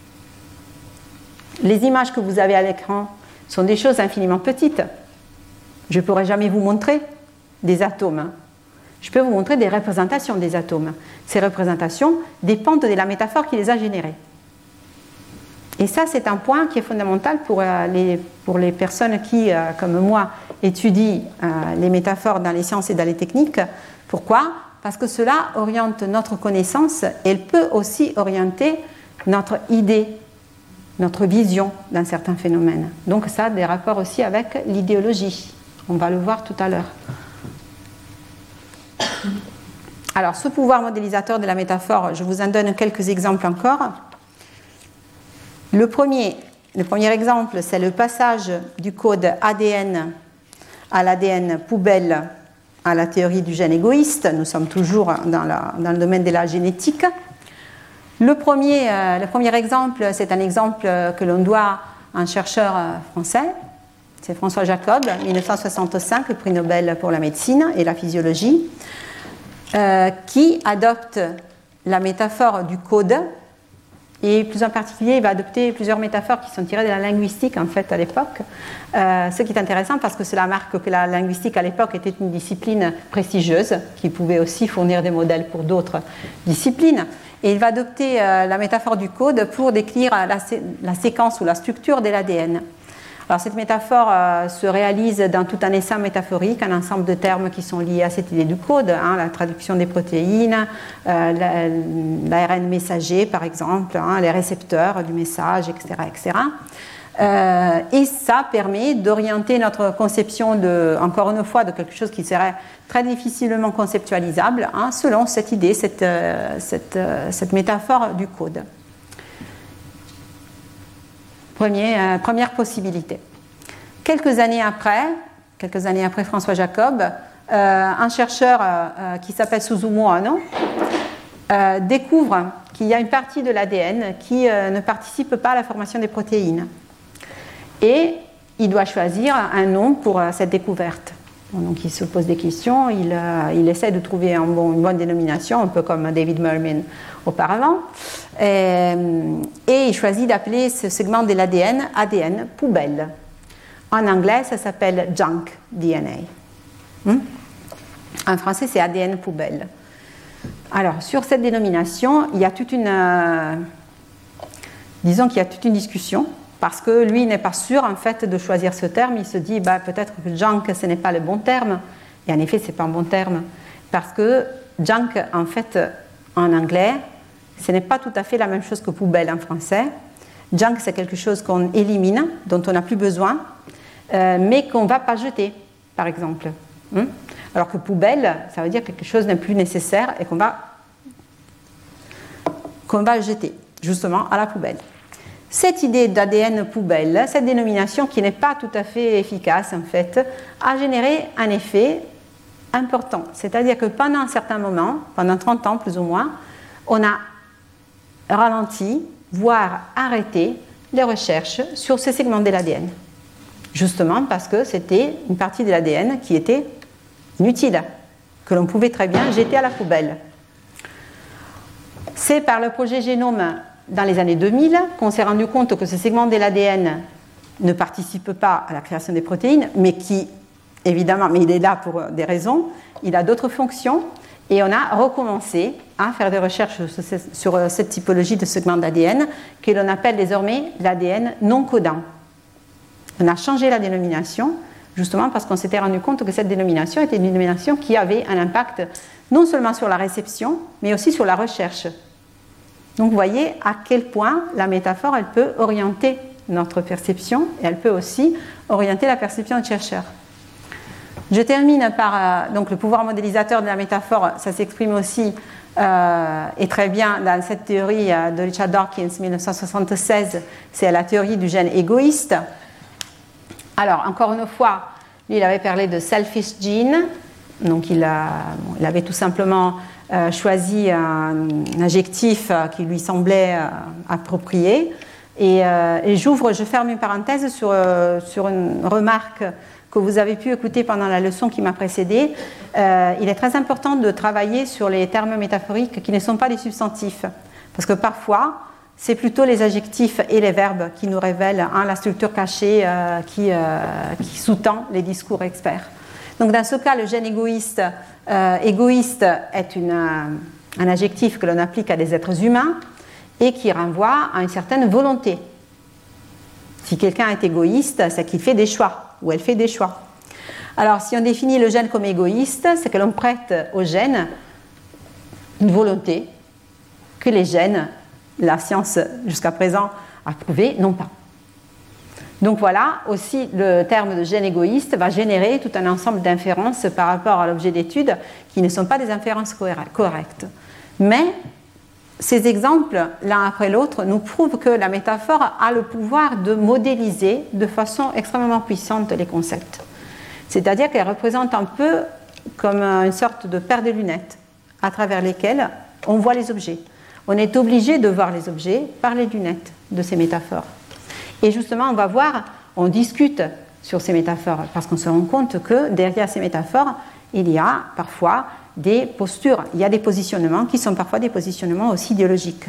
Les images que vous avez à l'écran sont des choses infiniment petites. Je ne pourrai jamais vous montrer des atomes. Je peux vous montrer des représentations des atomes. Ces représentations dépendent de la métaphore qui les a générées. Et ça, c'est un point qui est fondamental pour les personnes qui, comme moi, étudient les métaphores dans les sciences et dans les techniques. Pourquoi ? Parce que cela oriente notre connaissance et elle peut aussi orienter notre idée, notre vision d'un certain phénomène. Donc ça a des rapports aussi avec l'idéologie. On va le voir tout à l'heure. Alors, ce pouvoir modélisateur de la métaphore, je vous en donne quelques exemples encore. Le premier exemple, c'est le passage du code ADN à l'ADN poubelle à la théorie du gène égoïste. Nous sommes toujours dans le domaine de la génétique. Le premier exemple, c'est un exemple que l'on doit à un chercheur français. C'est François Jacob, 1965, le prix Nobel pour la médecine et la physiologie, qui adopte la métaphore du code. Et plus en particulier, il va adopter plusieurs métaphores qui sont tirées de la linguistique, en fait, à l'époque. Ce qui est intéressant parce que cela marque que la linguistique, à l'époque, était une discipline prestigieuse, qui pouvait aussi fournir des modèles pour d'autres disciplines. Et il va adopter la métaphore du code pour décrire la séquence ou la structure de l'ADN. Alors, cette métaphore se réalise dans tout un essaim métaphorique, un ensemble de termes qui sont liés à cette idée du code, hein, la traduction des protéines, l'ARN messager, par exemple, hein, les récepteurs du message, etc. etc. Et ça permet d'orienter notre conception, encore une fois, de quelque chose qui serait très difficilement conceptualisable, hein, selon cette idée, cette métaphore du code. Première possibilité. Quelques années après François Jacob, un chercheur qui s'appelle Suzumu Ono découvre qu'il y a une partie de l'ADN qui ne participe pas à la formation des protéines. Et il doit choisir un nom pour cette découverte. Donc il se pose des questions, il essaie de trouver une bonne dénomination, un peu comme David Mermin auparavant, et il choisit d'appeler ce segment de l'ADN ADN poubelle. En anglais, ça s'appelle junk DNA. En français, c'est ADN poubelle. Alors, sur cette dénomination, il y a toute une discussion, parce que lui n'est pas sûr en fait de choisir ce terme. Il se dit peut-être que junk ce n'est pas le bon terme, et en effet ce n'est pas un bon terme, parce que junk en fait en anglais ce n'est pas tout à fait la même chose que poubelle en français. Junk c'est quelque chose qu'on élimine, dont on n'a plus besoin, mais qu'on ne va pas jeter, par exemple. Alors que poubelle, ça veut dire quelque chose n'est plus nécessaire et qu'on va jeter justement à la poubelle. Cette idée d'ADN poubelle, cette dénomination qui n'est pas tout à fait efficace en fait, a généré un effet important. C'est-à-dire que pendant un certain moment, pendant 30 ans plus ou moins, on a ralenti, voire arrêté les recherches sur ces segments de l'ADN. Justement parce que c'était une partie de l'ADN qui était inutile, que l'on pouvait très bien jeter à la poubelle. C'est par le projet Génome dans les années 2000 qu'on s'est rendu compte que ce segment de l'ADN ne participe pas à la création des protéines, mais qui, évidemment, mais il est là pour des raisons, il a d'autres fonctions, et on a recommencé à faire des recherches sur cette typologie de segments d'ADN que l'on appelle désormais l'ADN non codant. On a changé la dénomination, justement parce qu'on s'était rendu compte que cette dénomination était une dénomination qui avait un impact non seulement sur la réception, mais aussi sur la recherche. Donc vous voyez à quel point la métaphore, elle peut orienter notre perception et elle peut aussi orienter la perception du chercheur. Je termine par donc le pouvoir modélisateur de la métaphore. Ça s'exprime aussi et très bien dans cette théorie de Richard Dawkins 1976. C'est la théorie du gène égoïste. Alors encore une fois, lui il avait parlé de selfish gene. Donc il avait tout simplement choisi un adjectif qui lui semblait approprié. Et je ferme une parenthèse sur une remarque que vous avez pu écouter pendant la leçon qui m'a précédée. Il est très important de travailler sur les termes métaphoriques qui ne sont pas des substantifs. Parce que parfois, c'est plutôt les adjectifs et les verbes qui nous révèlent la structure cachée qui sous-tend les discours experts. Donc dans ce cas, le gène égoïste est un adjectif que l'on applique à des êtres humains et qui renvoie à une certaine volonté. Si quelqu'un est égoïste, c'est qu'il fait des choix, ou elle fait des choix. Alors si on définit le gène comme égoïste, c'est que l'on prête au gène une volonté que les gènes, la science jusqu'à présent a prouvé, n'ont pas. Donc voilà, aussi le terme de gène égoïste va générer tout un ensemble d'inférences par rapport à l'objet d'étude qui ne sont pas des inférences correctes. Mais ces exemples, l'un après l'autre, nous prouvent que la métaphore a le pouvoir de modéliser de façon extrêmement puissante les concepts. C'est-à-dire qu'elle représente un peu comme une sorte de paire de lunettes à travers lesquelles on voit les objets. On est obligé de voir les objets par les lunettes de ces métaphores. Et justement, on discute sur ces métaphores parce qu'on se rend compte que derrière ces métaphores, il y a parfois des postures, il y a des positionnements qui sont parfois des positionnements aussi idéologiques.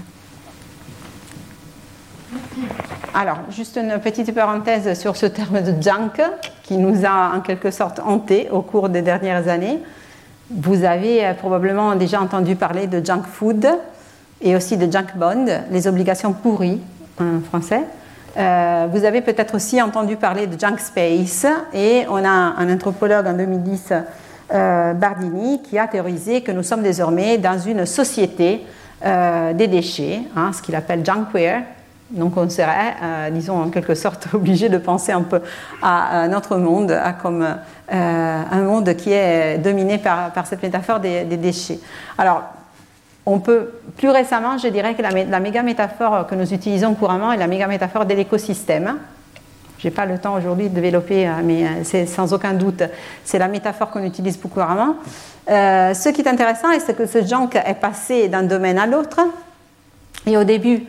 Alors, juste une petite parenthèse sur ce terme de junk qui nous a en quelque sorte hantés au cours des dernières années. Vous avez probablement déjà entendu parler de junk food et aussi de junk bond, les obligations pourries en français. Vous avez peut-être aussi entendu parler de junk space et on a un anthropologue en 2010, Bardini, qui a théorisé que nous sommes désormais dans une société des déchets, ce qu'il appelle junkware. Donc on serait, disons en quelque sorte, obligé de penser un peu à notre monde comme un monde qui est dominé par cette métaphore des déchets. Alors, on peut, plus récemment, je dirais que la méga-métaphore que nous utilisons couramment est la méga-métaphore de l'écosystème. Je n'ai pas le temps aujourd'hui de développer, mais c'est sans aucun doute, c'est la métaphore qu'on utilise plus couramment. Ce qui est intéressant, c'est que ce junk est passé d'un domaine à l'autre. Et au début,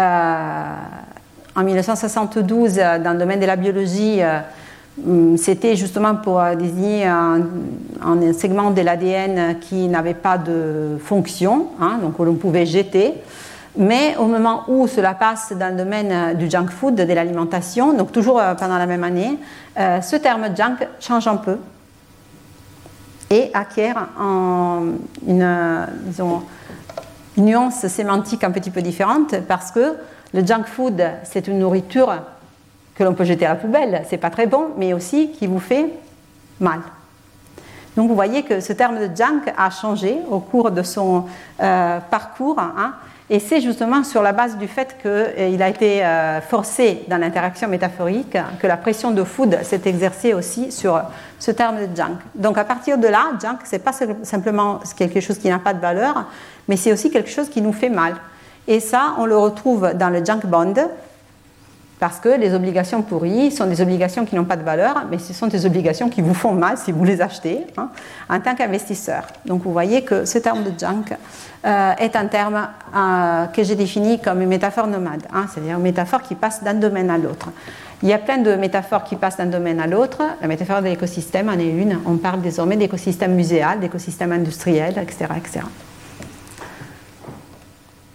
en 1972, dans le domaine de la biologie, c'était justement pour désigner un segment de l'ADN qui n'avait pas de fonction, donc que l'on pouvait jeter. Mais au moment où cela passe dans le domaine du junk food, de l'alimentation, donc toujours pendant la même année, ce terme junk change un peu et acquiert une nuance sémantique un petit peu différente parce que le junk food, c'est une nourriture que l'on peut jeter à la poubelle, c'est pas très bon, mais aussi qui vous fait mal. Donc vous voyez que ce terme de junk a changé au cours de son parcours, et c'est justement sur la base du fait qu'il a été forcé dans l'interaction métaphorique que la pression de food s'est exercée aussi sur ce terme de junk. Donc à partir de là, junk, c'est pas simplement quelque chose qui n'a pas de valeur, mais c'est aussi quelque chose qui nous fait mal. Et ça, on le retrouve dans le junk bond, parce que les obligations pourries sont des obligations qui n'ont pas de valeur, mais ce sont des obligations qui vous font mal si vous les achetez en tant qu'investisseur. Donc vous voyez que ce terme de junk est un terme que j'ai défini comme une métaphore nomade, c'est-à-dire une métaphore qui passe d'un domaine à l'autre. Il y a plein de métaphores qui passent d'un domaine à l'autre. La métaphore de l'écosystème en est une. On parle désormais d'écosystème muséal, d'écosystème industriel, etc., etc.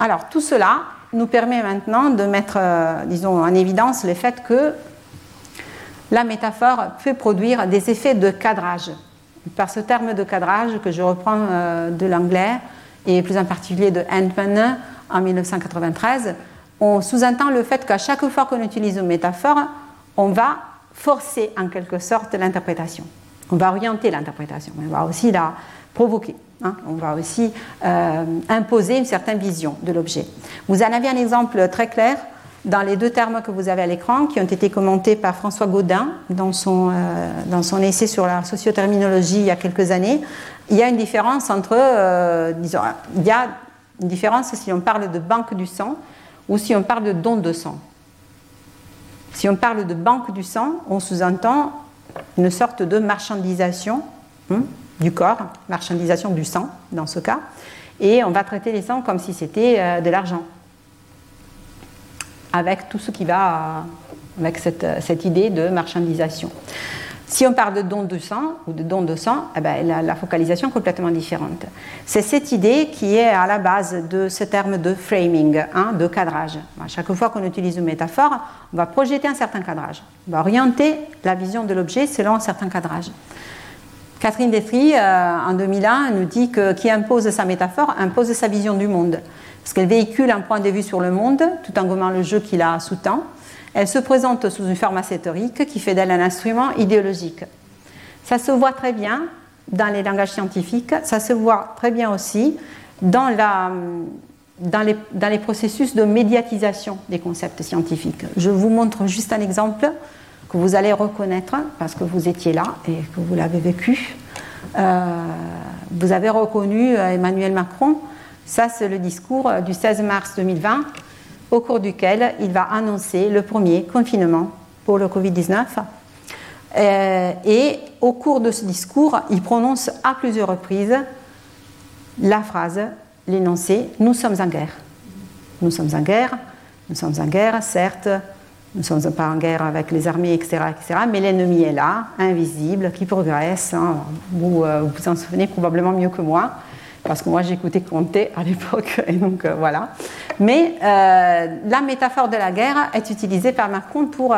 Alors, tout cela nous permet maintenant de mettre, disons, en évidence le fait que la métaphore peut produire des effets de cadrage. Par ce terme de cadrage que je reprends de l'anglais, et plus en particulier de Handman en 1993, on sous-entend le fait qu'à chaque fois qu'on utilise une métaphore, on va forcer en quelque sorte l'interprétation. On va orienter l'interprétation, mais on va aussi la provoquer. On va aussi imposer une certaine vision de l'objet. Vous en avez un exemple très clair dans les deux termes que vous avez à l'écran, qui ont été commentés par François Gaudin dans son essai sur la socioterminologie il y a quelques années. Il y a une différence entre, disons, il y a une différence si on parle de banque du sang ou si on parle de don de sang. Si on parle de banque du sang, on sous-entend une sorte de marchandisation du corps, marchandisation du sang dans ce cas, et on va traiter les sangs comme si c'était de l'argent, avec tout ce qui va avec cette idée de marchandisation. Si on parle de don de sang ou de don de sang, eh ben, la focalisation est complètement différente. C'est cette idée qui est à la base de ce terme de framing, de cadrage. À chaque fois qu'on utilise une métaphore, on va projeter un certain cadrage. On va orienter la vision de l'objet selon un certain cadrage. Catherine Detry, en 2001, nous dit que qui impose sa métaphore impose sa vision du monde. Parce qu'elle véhicule un point de vue sur le monde, tout en gommant le jeu qui la sous-tend. Elle se présente sous une forme assétorique qui fait d'elle un instrument idéologique. Ça se voit très bien dans les langages scientifiques, ça se voit très bien aussi dans les processus de médiatisation des concepts scientifiques. Je vous montre juste un exemple que vous allez reconnaître parce que vous étiez là et que vous l'avez vécu. Vous avez reconnu Emmanuel Macron. Ça, c'est le discours du 16 mars 2020, au cours duquel il va annoncer le premier confinement pour le Covid-19. Et au cours de ce discours, il prononce à plusieurs reprises la phrase, l'énoncé « Nous sommes en guerre ». Nous sommes en guerre, certes, nous ne sommes pas en guerre avec les armées, etc., mais l'ennemi est là, invisible, qui progresse. Vous vous en souvenez probablement mieux que moi, parce que moi j'écoutais Comté à l'époque, et donc voilà. Mais la métaphore de la guerre est utilisée par Macron pour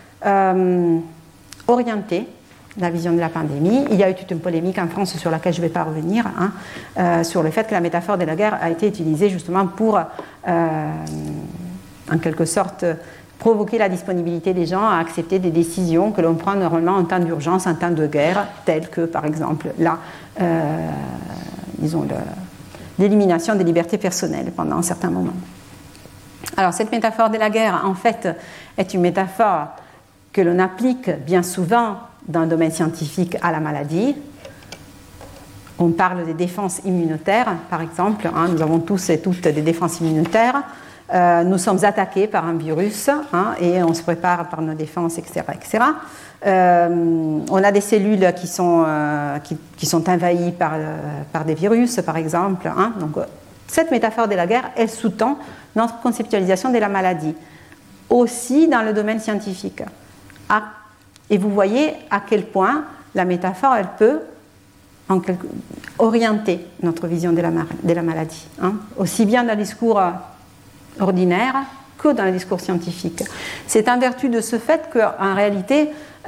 orienter la vision de la pandémie. Il y a eu toute une polémique en France sur laquelle je ne vais pas revenir, sur le fait que la métaphore de la guerre a été utilisée justement pour, en quelque sorte, provoquer la disponibilité des gens à accepter des décisions que l'on prend normalement en temps d'urgence, en temps de guerre, telles que, par exemple, l'élimination des libertés personnelles pendant un certain moment. Alors, cette métaphore de la guerre, en fait, est une métaphore que l'on applique bien souvent dans le domaine scientifique à la maladie. On parle des défenses immunitaires, par exemple. Nous avons tous et toutes des défenses immunitaires. Nous sommes attaqués par un virus et on se prépare par nos défenses, etc. etc. On a des cellules qui sont envahies par des virus, par exemple. Donc, cette métaphore de la guerre, elle sous-tend notre conceptualisation de la maladie, aussi dans le domaine scientifique. Et vous voyez à quel point la métaphore, elle peut orienter notre vision de la maladie, aussi bien dans le discours ordinaire que dans le discours scientifique. C'est en vertu de ce fait qu'en réalité,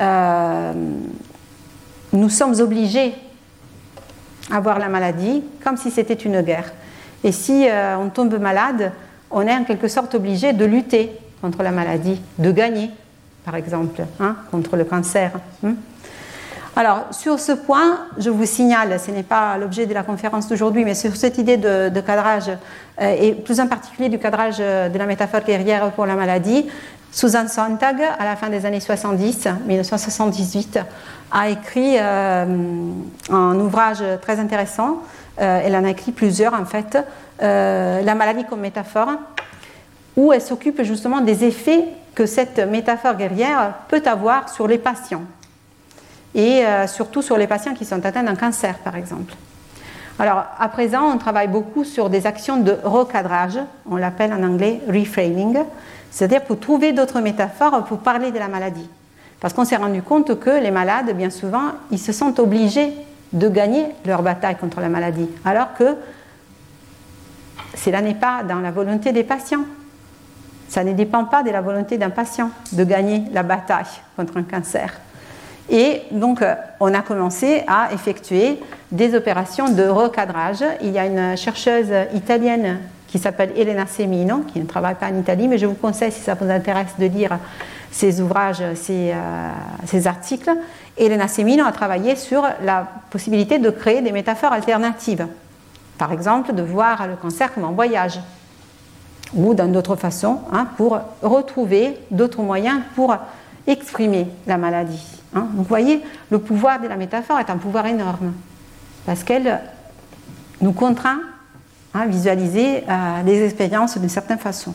nous sommes obligés à voir la maladie comme si c'était une guerre. Et si on tombe malade, on est en quelque sorte obligé de lutter contre la maladie, de gagner, par exemple, contre le cancer. Alors, sur ce point, je vous signale, ce n'est pas l'objet de la conférence d'aujourd'hui, mais sur cette idée de cadrage, et plus en particulier du cadrage de la métaphore guerrière pour la maladie, Susan Sontag, à la fin des années 70, 1978, a écrit un ouvrage très intéressant. Elle en a écrit plusieurs, en fait, La maladie comme métaphore, où elle s'occupe justement des effets que cette métaphore guerrière peut avoir sur les patients. Et surtout sur les patients qui sont atteints d'un cancer, par exemple. Alors, à présent, on travaille beaucoup sur des actions de recadrage, on l'appelle en anglais reframing, c'est-à-dire pour trouver d'autres métaphores pour parler de la maladie. Parce qu'on s'est rendu compte que les malades, bien souvent, ils se sentent obligés de gagner leur bataille contre la maladie, alors que cela n'est pas dans la volonté des patients. Ça ne dépend pas de la volonté d'un patient de gagner la bataille contre un cancer. Et donc, on a commencé à effectuer des opérations de recadrage. Il y a une chercheuse italienne qui s'appelle Elena Semino, qui ne travaille pas en Italie, mais je vous conseille, si ça vous intéresse, de lire ses ouvrages, ses articles. Elena Semino a travaillé sur la possibilité de créer des métaphores alternatives. Par exemple, de voir le cancer comme un voyage, ou d'une autre façon, pour retrouver d'autres moyens pour exprimer la maladie. Vous voyez, le pouvoir de la métaphore est un pouvoir énorme, parce qu'elle nous contraint à visualiser les expériences d'une certaine façon.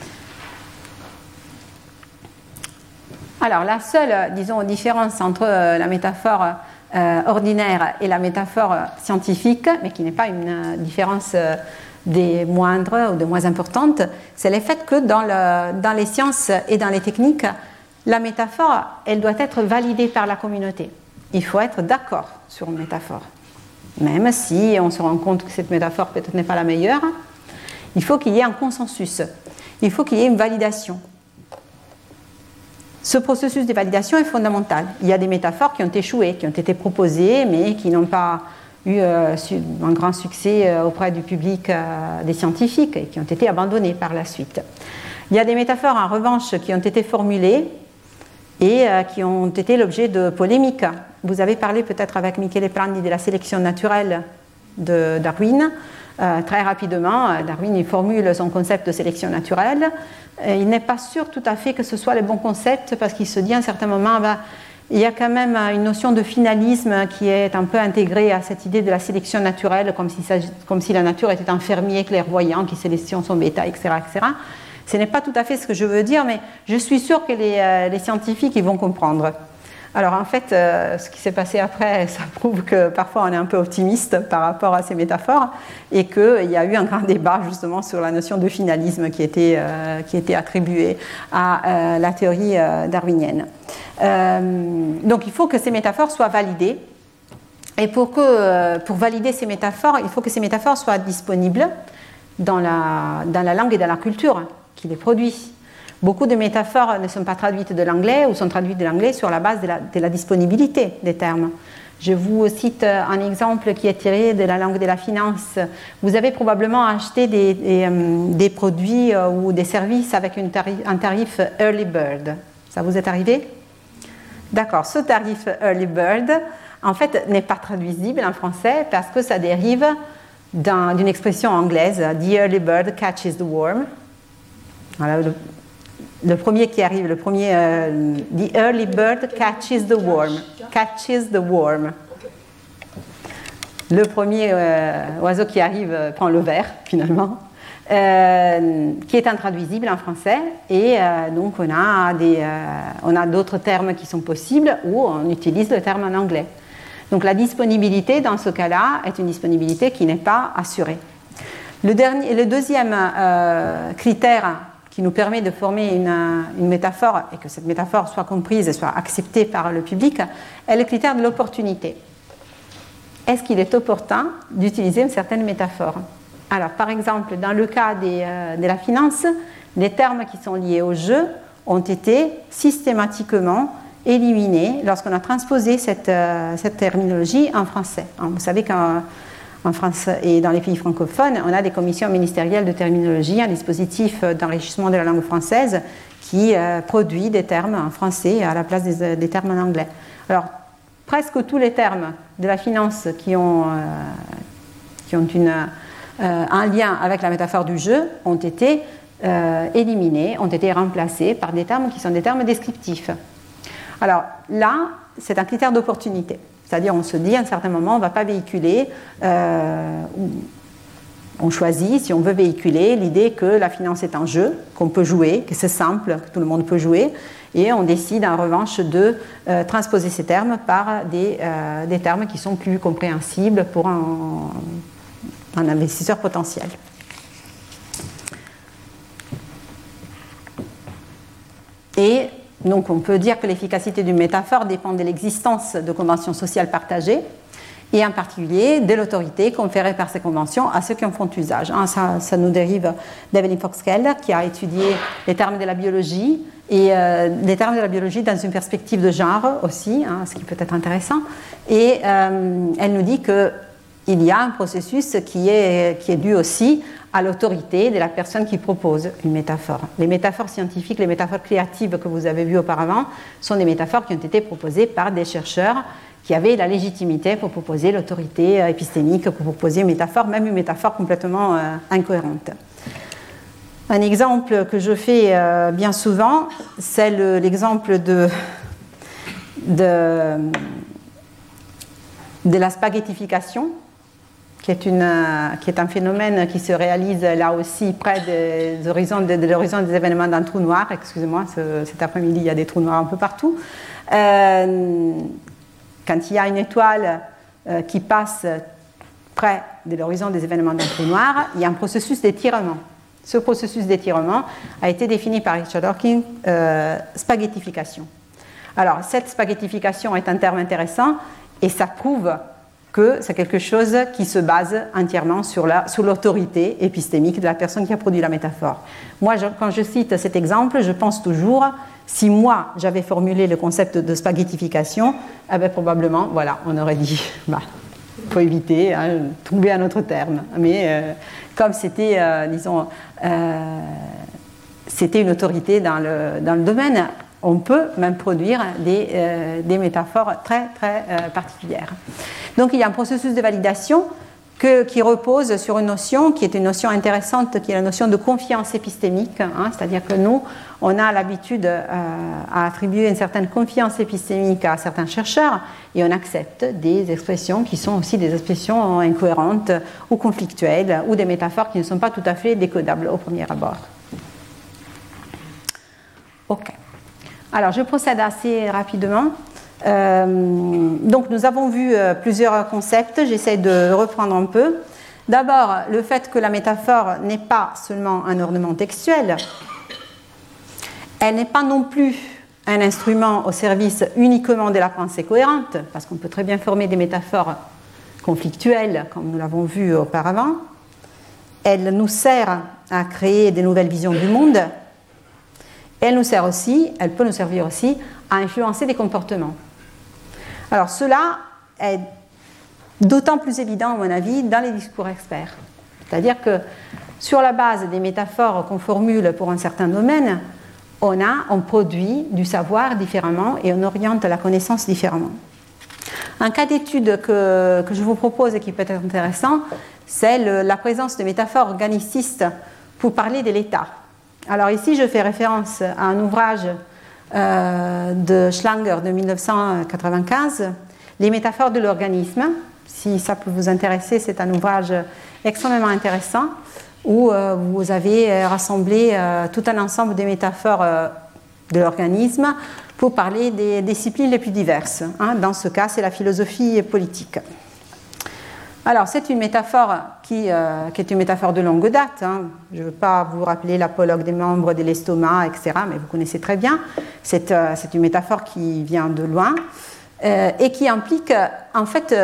Alors, la seule, disons, différence entre la métaphore ordinaire et la métaphore scientifique, mais qui n'est pas une différence des moindres ou des moins importantes, c'est le fait que dans les sciences et dans les techniques, la métaphore, elle doit être validée par la communauté. Il faut être d'accord sur une métaphore. Même si on se rend compte que cette métaphore peut-être n'est pas la meilleure, il faut qu'il y ait un consensus. Il faut qu'il y ait une validation. Ce processus de validation est fondamental. Il y a des métaphores qui ont échoué, qui ont été proposées, mais qui n'ont pas eu un grand succès auprès du public des scientifiques et qui ont été abandonnées par la suite. Il y a des métaphores, en revanche, qui ont été formulées et qui ont été l'objet de polémiques. Vous avez parlé peut-être avec Michele Prandi de la sélection naturelle de Darwin. Très rapidement, Darwin il formule son concept de sélection naturelle. Il n'est pas sûr tout à fait que ce soit le bon concept parce qu'il se dit à un certain moment, il y a quand même une notion de finalisme qui est un peu intégrée à cette idée de la sélection naturelle, comme si la nature était un fermier clairvoyant qui sélectionne son bétail, etc., etc. Ce n'est pas tout à fait ce que je veux dire, mais je suis sûre que les scientifiques ils vont comprendre. Alors en fait, ce qui s'est passé après, ça prouve que parfois on est un peu optimiste par rapport à ces métaphores et qu'il y a eu un grand débat justement sur la notion de finalisme qui était attribuée à la théorie darwinienne. Donc il faut que ces métaphores soient validées. Et pour valider ces métaphores, il faut que ces métaphores soient disponibles dans la langue et dans la culture qui les produit. Beaucoup de métaphores ne sont pas traduites de l'anglais ou sont traduites de l'anglais sur la base de la disponibilité des termes. Je vous cite un exemple qui est tiré de la langue de la finance. Vous avez probablement acheté des produits ou des services avec un tarif early bird. Ça vous est arrivé? D'accord. Ce tarif early bird, en fait, n'est pas traduisible en français parce que ça dérive d'une expression anglaise, the early bird catches the worm. Voilà, le premier qui arrive, the early bird catches the worm. Catches the worm. Le premier oiseau qui arrive prend le ver, finalement, qui est intraduisible en français. Et donc, on a d'autres termes qui sont possibles ou on utilise le terme en anglais. Donc, la disponibilité, dans ce cas-là, est une disponibilité qui n'est pas assurée. Le deuxième critère qui nous permet de former une métaphore et que cette métaphore soit comprise et soit acceptée par le public, est le critère de l'opportunité. Est-ce qu'il est opportun d'utiliser une certaine métaphore? Alors, par exemple, dans le cas de la finance, les termes qui sont liés au jeu ont été systématiquement éliminés lorsqu'on a transposé cette terminologie en français. Vous savez qu'en France et dans les pays francophones, on a des commissions ministérielles de terminologie, un dispositif d'enrichissement de la langue française qui produit des termes en français à la place des termes en anglais. Alors, presque tous les termes de la finance qui ont un lien avec la métaphore du jeu ont été éliminés, ont été remplacés par des termes qui sont des termes descriptifs. Alors là, c'est un critère d'opportunité. C'est-à-dire, on se dit, à un certain moment, on ne va pas véhiculer, on choisit, si on veut véhiculer, l'idée que la finance est un jeu, qu'on peut jouer, que c'est simple, que tout le monde peut jouer, et on décide en revanche de transposer ces termes par des termes qui sont plus compréhensibles pour un investisseur potentiel. Et donc on peut dire que l'efficacité d'une métaphore dépend de l'existence de conventions sociales partagées et en particulier de l'autorité conférée par ces conventions à ceux qui en font usage. Ça nous dérive d'Evelyn Fox-Keller, qui a étudié les termes de la biologie, et les termes de la biologie dans une perspective de genre aussi, ce qui peut être intéressant. Et elle nous dit qu'il y a un processus qui est dû aussi à l'autorité de la personne qui propose une métaphore. Les métaphores scientifiques, les métaphores créatives que vous avez vues auparavant, sont des métaphores qui ont été proposées par des chercheurs qui avaient la légitimité pour proposer l'autorité épistémique, pour proposer une métaphore, même une métaphore complètement incohérente. Un exemple que je fais bien souvent, c'est l'exemple de la spaghettification, qui est un phénomène qui se réalise là aussi près de l'horizon des événements d'un trou noir. Excusez-moi, cet après-midi, il y a des trous noirs un peu partout. Quand il y a une étoile qui passe près de l'horizon des événements d'un trou noir, il y a un processus d'étirement. Ce processus d'étirement a été défini par Richard Dawkins, spaghettification. Alors, cette spaghettification est un terme intéressant et ça prouve que c'est quelque chose qui se base entièrement sur l'autorité épistémique de la personne qui a produit la métaphore. Moi, quand je cite cet exemple, je pense toujours, si moi j'avais formulé le concept de spaghettification, eh bien, probablement, voilà, on aurait dit, il faut éviter, trouver un autre terme. Mais comme c'était, c'était une autorité dans le domaine, on peut même produire des métaphores très, très particulières. Donc il y a un processus de validation qui repose sur une notion qui est une notion intéressante, qui est la notion de confiance épistémique, c'est-à-dire que nous, on a l'habitude à attribuer une certaine confiance épistémique à certains chercheurs et on accepte des expressions qui sont aussi des expressions incohérentes ou conflictuelles ou des métaphores qui ne sont pas tout à fait décodables au premier abord. Ok. Alors, je procède assez rapidement. Donc, nous avons vu plusieurs concepts. J'essaie de reprendre un peu. D'abord, le fait que la métaphore n'est pas seulement un ornement textuel. Elle n'est pas non plus un instrument au service uniquement de la pensée cohérente, parce qu'on peut très bien former des métaphores conflictuelles, comme nous l'avons vu auparavant. Elle nous sert à créer de nouvelles visions du monde. Elle peut nous servir aussi à influencer des comportements. Alors cela est d'autant plus évident, à mon avis, dans les discours experts. C'est-à-dire que sur la base des métaphores qu'on formule pour un certain domaine, on produit du savoir différemment et on oriente la connaissance différemment. Un cas d'étude que je vous propose et qui peut être intéressant, c'est la présence de métaphores organicistes pour parler de l'État. Alors ici, je fais référence à un ouvrage de Schlanger de 1995, Les métaphores de l'organisme. Si ça peut vous intéresser, c'est un ouvrage extrêmement intéressant où vous avez rassemblé tout un ensemble de métaphores de l'organisme pour parler des disciplines les plus diverses. Dans ce cas, c'est la philosophie politique. Alors, c'est une métaphore qui est une métaphore de longue date. Je ne veux pas vous rappeler l'apologue des membres de l'estomac, etc., mais vous connaissez très bien. C'est une métaphore qui vient de loin et qui implique, en fait,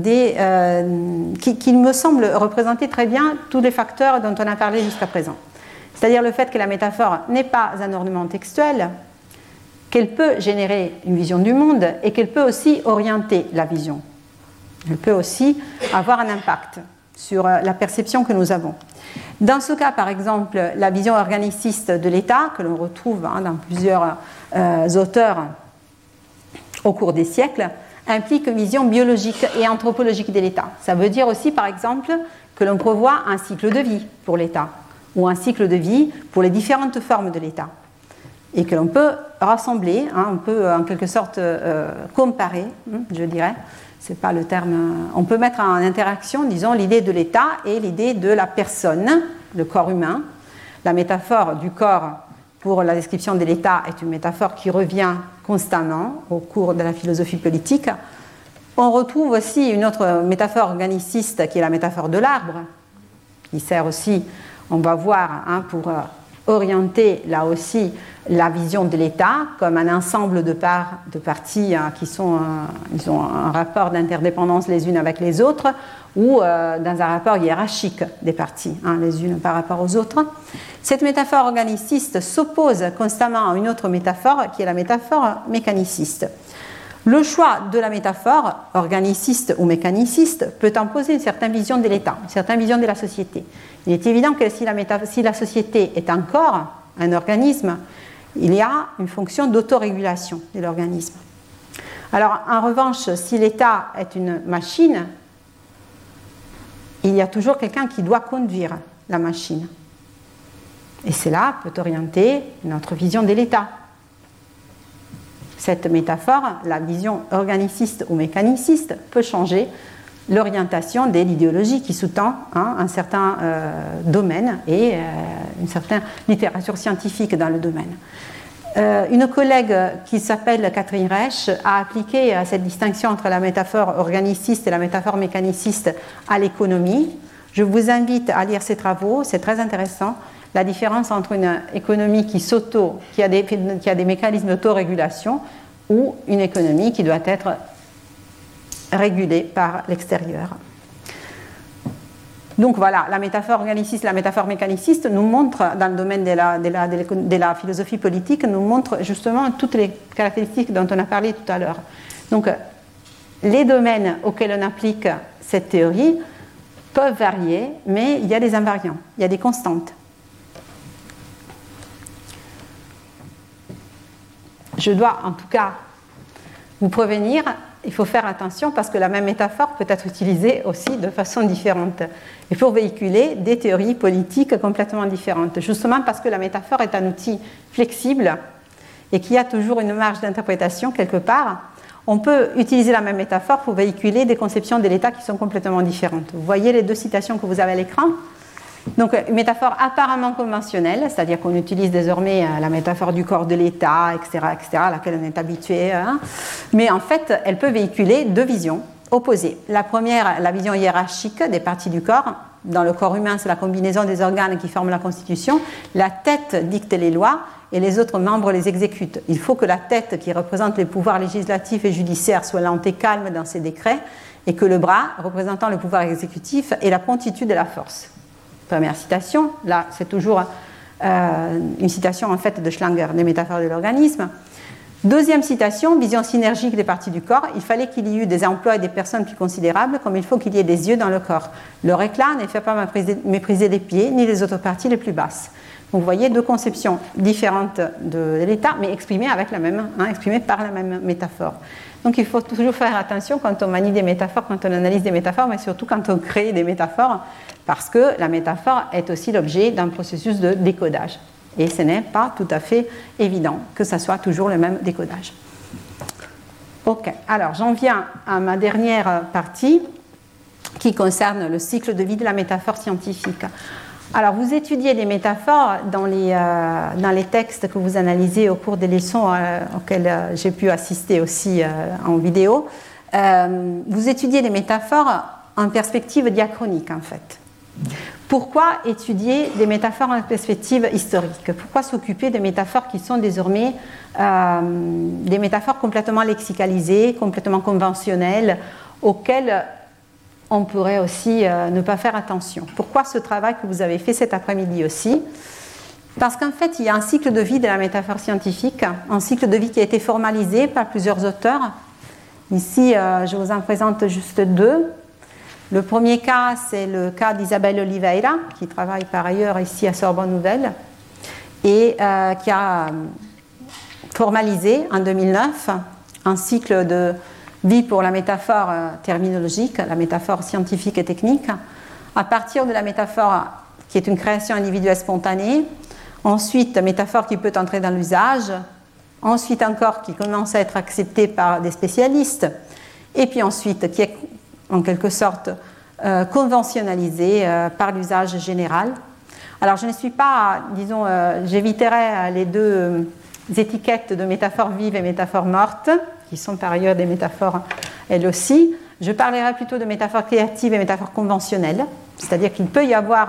qui me semble représenter très bien tous les facteurs dont on a parlé jusqu'à présent. C'est-à-dire le fait que la métaphore n'est pas un ornement textuel, qu'elle peut générer une vision du monde et qu'elle peut aussi orienter la vision. Elle peut aussi avoir un impact sur la perception que nous avons. Dans ce cas, par exemple, la vision organiciste de l'État, que l'on retrouve dans plusieurs auteurs au cours des siècles, implique une vision biologique et anthropologique de l'État. Ça veut dire aussi, par exemple, que l'on prévoit un cycle de vie pour l'État, ou un cycle de vie pour les différentes formes de l'État. Et que l'on peut rassembler, on peut en quelque sorte comparer, je dirais, c'est pas le terme, on peut mettre en interaction, disons, l'idée de l'État et l'idée de la personne, le corps humain. La métaphore du corps pour la description de l'État est une métaphore qui revient constamment au cours de la philosophie politique. On retrouve aussi une autre métaphore organiciste qui est la métaphore de l'arbre, qui sert aussi, on va voir, pour orienter là aussi la vision de l'État comme un ensemble de parties qui ils ont un rapport d'interdépendance les unes avec les autres ou dans un rapport hiérarchique des parties, les unes par rapport aux autres. Cette métaphore organiciste s'oppose constamment à une autre métaphore qui est la métaphore mécaniciste. Le choix de la métaphore organiciste ou mécaniciste peut imposer une certaine vision de l'État, une certaine vision de la société. Il est évident que si la société est un corps, un organisme, il y a une fonction d'autorégulation de l'organisme. Alors, en revanche, si l'État est une machine, il y a toujours quelqu'un qui doit conduire la machine. Et cela peut orienter notre vision de l'État. Cette métaphore, la vision organiciste ou mécaniciste, peut changer l'orientation de l'idéologie qui sous-tend un certain domaine et une certaine littérature scientifique dans le domaine. Une collègue qui s'appelle Catherine Reich a appliqué cette distinction entre la métaphore organiciste et la métaphore mécaniciste à l'économie. Je vous invite à lire ses travaux, c'est très intéressant. La différence entre une économie qui a des mécanismes d'autorégulation ou une économie qui doit être régulée par l'extérieur. Donc voilà, la métaphore organiciste, la métaphore mécaniciste nous montre, dans le domaine de la philosophie politique, nous montre justement toutes les caractéristiques dont on a parlé tout à l'heure. Donc les domaines auxquels on applique cette théorie peuvent varier, mais il y a des invariants, il y a des constantes. Je dois en tout cas vous prévenir, il faut faire attention parce que la même métaphore peut être utilisée aussi de façon différente et pour véhiculer des théories politiques complètement différentes, justement parce que la métaphore est un outil flexible et qu'il y a toujours une marge d'interprétation quelque part. On peut utiliser la même métaphore pour véhiculer des conceptions de l'État qui sont complètement différentes. Vous voyez les deux citations que vous avez à l'écran. Donc, une métaphore apparemment conventionnelle, c'est-à-dire qu'on utilise désormais la métaphore du corps de l'État, etc., à laquelle on est habitué. Mais en fait, elle peut véhiculer deux visions opposées. La première, la vision hiérarchique des parties du corps. Dans le corps humain, c'est la combinaison des organes qui forment la Constitution. La tête dicte les lois et les autres membres les exécutent. Il faut que la tête, qui représente les pouvoirs législatifs et judiciaires, soit lente et calme dans ses décrets, et que le bras, représentant le pouvoir exécutif, ait la promptitude et la force. Première citation, là c'est toujours une citation en fait de Schlanger, des métaphores de l'organisme. Deuxième citation, vision synergique des parties du corps. Il fallait qu'il y eût des emplois et des personnes plus considérables, comme il faut qu'il y ait des yeux dans le corps. Leur éclat ne fait pas mépriser les pieds, ni les autres parties les plus basses. Donc vous voyez deux conceptions différentes de l'État, mais exprimées avec la même, exprimées par la même métaphore. Donc il faut toujours faire attention quand on manie des métaphores, quand on analyse des métaphores, mais surtout quand on crée des métaphores, parce que la métaphore est aussi l'objet d'un processus de décodage. Et ce n'est pas tout à fait évident que ça soit toujours le même décodage. Ok, alors j'en viens à ma dernière partie qui concerne le cycle de vie de la métaphore scientifique. Alors vous étudiez des métaphores dans les textes que vous analysez au cours des leçons auxquelles j'ai pu assister aussi en vidéo. Vous étudiez des métaphores en perspective diachronique en fait. Pourquoi étudier des métaphores en perspective historique? Pourquoi s'occuper de métaphores qui sont désormais des métaphores complètement lexicalisées, complètement conventionnelles, auxquelles on pourrait aussi ne pas faire attention? Pourquoi ce travail que vous avez fait cet après-midi aussi? Parce qu'en fait, il y a un cycle de vie de la métaphore scientifique, un cycle de vie qui a été formalisé par plusieurs auteurs. Ici, je vous en présente juste deux. Le premier cas, c'est le cas d'Isabel Oliveira, qui travaille par ailleurs ici à Sorbonne Nouvelle, et qui a formalisé en 2009 un cycle de vie pour la métaphore terminologique, la métaphore scientifique et technique, à partir de la métaphore qui est une création individuelle spontanée, ensuite métaphore qui peut entrer dans l'usage, ensuite encore qui commence à être acceptée par des spécialistes, et puis ensuite qui est en quelque sorte conventionnalisée par l'usage général. Alors je ne suis pas, disons, j'éviterai les deux étiquettes de métaphores vives et métaphores mortes, qui sont par ailleurs des métaphores elles aussi. Je parlerai plutôt de métaphores créatives et métaphores conventionnelles, c'est-à-dire qu'il peut y avoir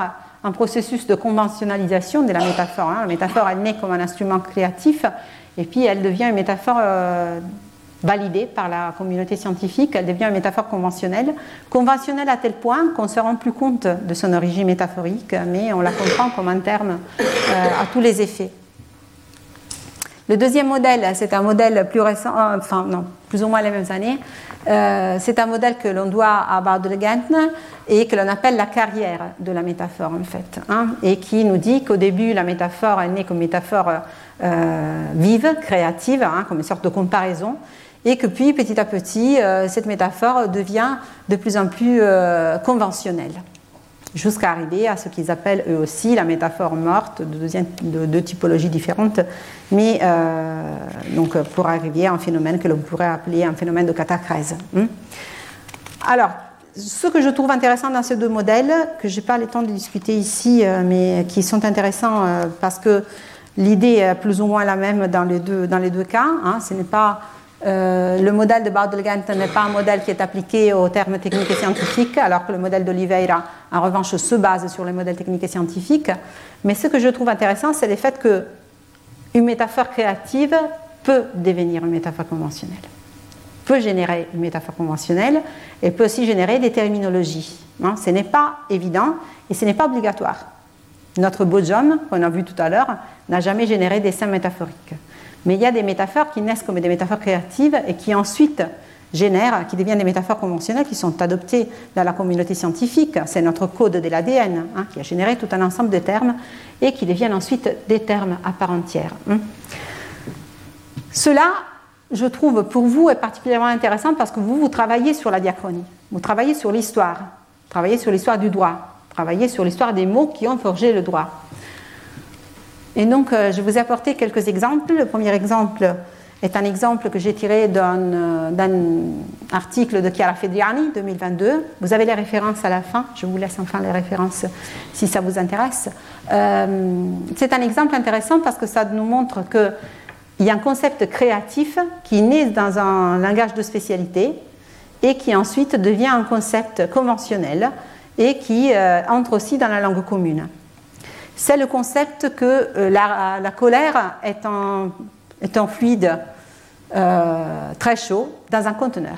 un processus de conventionnalisation de la métaphore. La métaphore, elle naît comme un instrument créatif, et puis elle devient une métaphore validée par la communauté scientifique, elle devient une métaphore conventionnelle. Conventionnelle à tel point qu'on ne se rend plus compte de son origine métaphorique, mais on la comprend comme un terme à tous les effets. Le deuxième modèle, c'est un modèle plus récent, plus ou moins les mêmes années. C'est un modèle que l'on doit à Bartholdi et que l'on appelle la carrière de la métaphore, en fait. Et qui nous dit qu'au début, la métaphore est née comme métaphore vive, créative, comme une sorte de comparaison, et que puis, petit à petit, cette métaphore devient de plus en plus conventionnelle, jusqu'à arriver à ce qu'ils appellent eux aussi la métaphore morte, de deux typologies différentes, mais donc pour arriver à un phénomène que l'on pourrait appeler un phénomène de catacrèse. Alors, ce que je trouve intéressant dans ces deux modèles, que je n'ai pas le temps de discuter ici, mais qui sont intéressants parce que l'idée est plus ou moins la même dans les deux cas. Ce n'est pas le modèle de Bartholdi n'est pas un modèle qui est appliqué aux termes techniques et scientifiques, alors que le modèle d'Oliveira, en revanche, se base sur les modèles techniques et scientifiques. Mais ce que je trouve intéressant, c'est le fait qu'une métaphore créative peut devenir une métaphore conventionnelle, peut générer une métaphore conventionnelle et peut aussi générer des terminologies. Ce n'est pas évident et ce n'est pas obligatoire. Notre Boojom, qu'on a vu tout à l'heure, n'a jamais généré des scènes métaphoriques. Mais il y a des métaphores qui naissent comme des métaphores créatives et qui ensuite génèrent, qui deviennent des métaphores conventionnelles qui sont adoptées dans la communauté scientifique. C'est notre code de l'ADN qui a généré tout un ensemble de termes et qui deviennent ensuite des termes à part entière. Cela, je trouve, pour vous, est particulièrement intéressant parce que vous travaillez sur la diachronie, vous travaillez sur l'histoire, vous travaillez sur l'histoire du droit, vous travaillez sur l'histoire des mots qui ont forgé le droit. Et donc, je vous ai apporté quelques exemples. Le premier exemple est un exemple que j'ai tiré d'un article de Chiara Fedriani, 2022. Vous avez les références à la fin. Je vous laisse enfin les références si ça vous intéresse. C'est un exemple intéressant parce que ça nous montre qu'il y a un concept créatif qui naît dans un langage de spécialité et qui ensuite devient un concept conventionnel et qui entre aussi dans la langue commune. C'est le concept que la colère est un fluide très chaud dans un conteneur.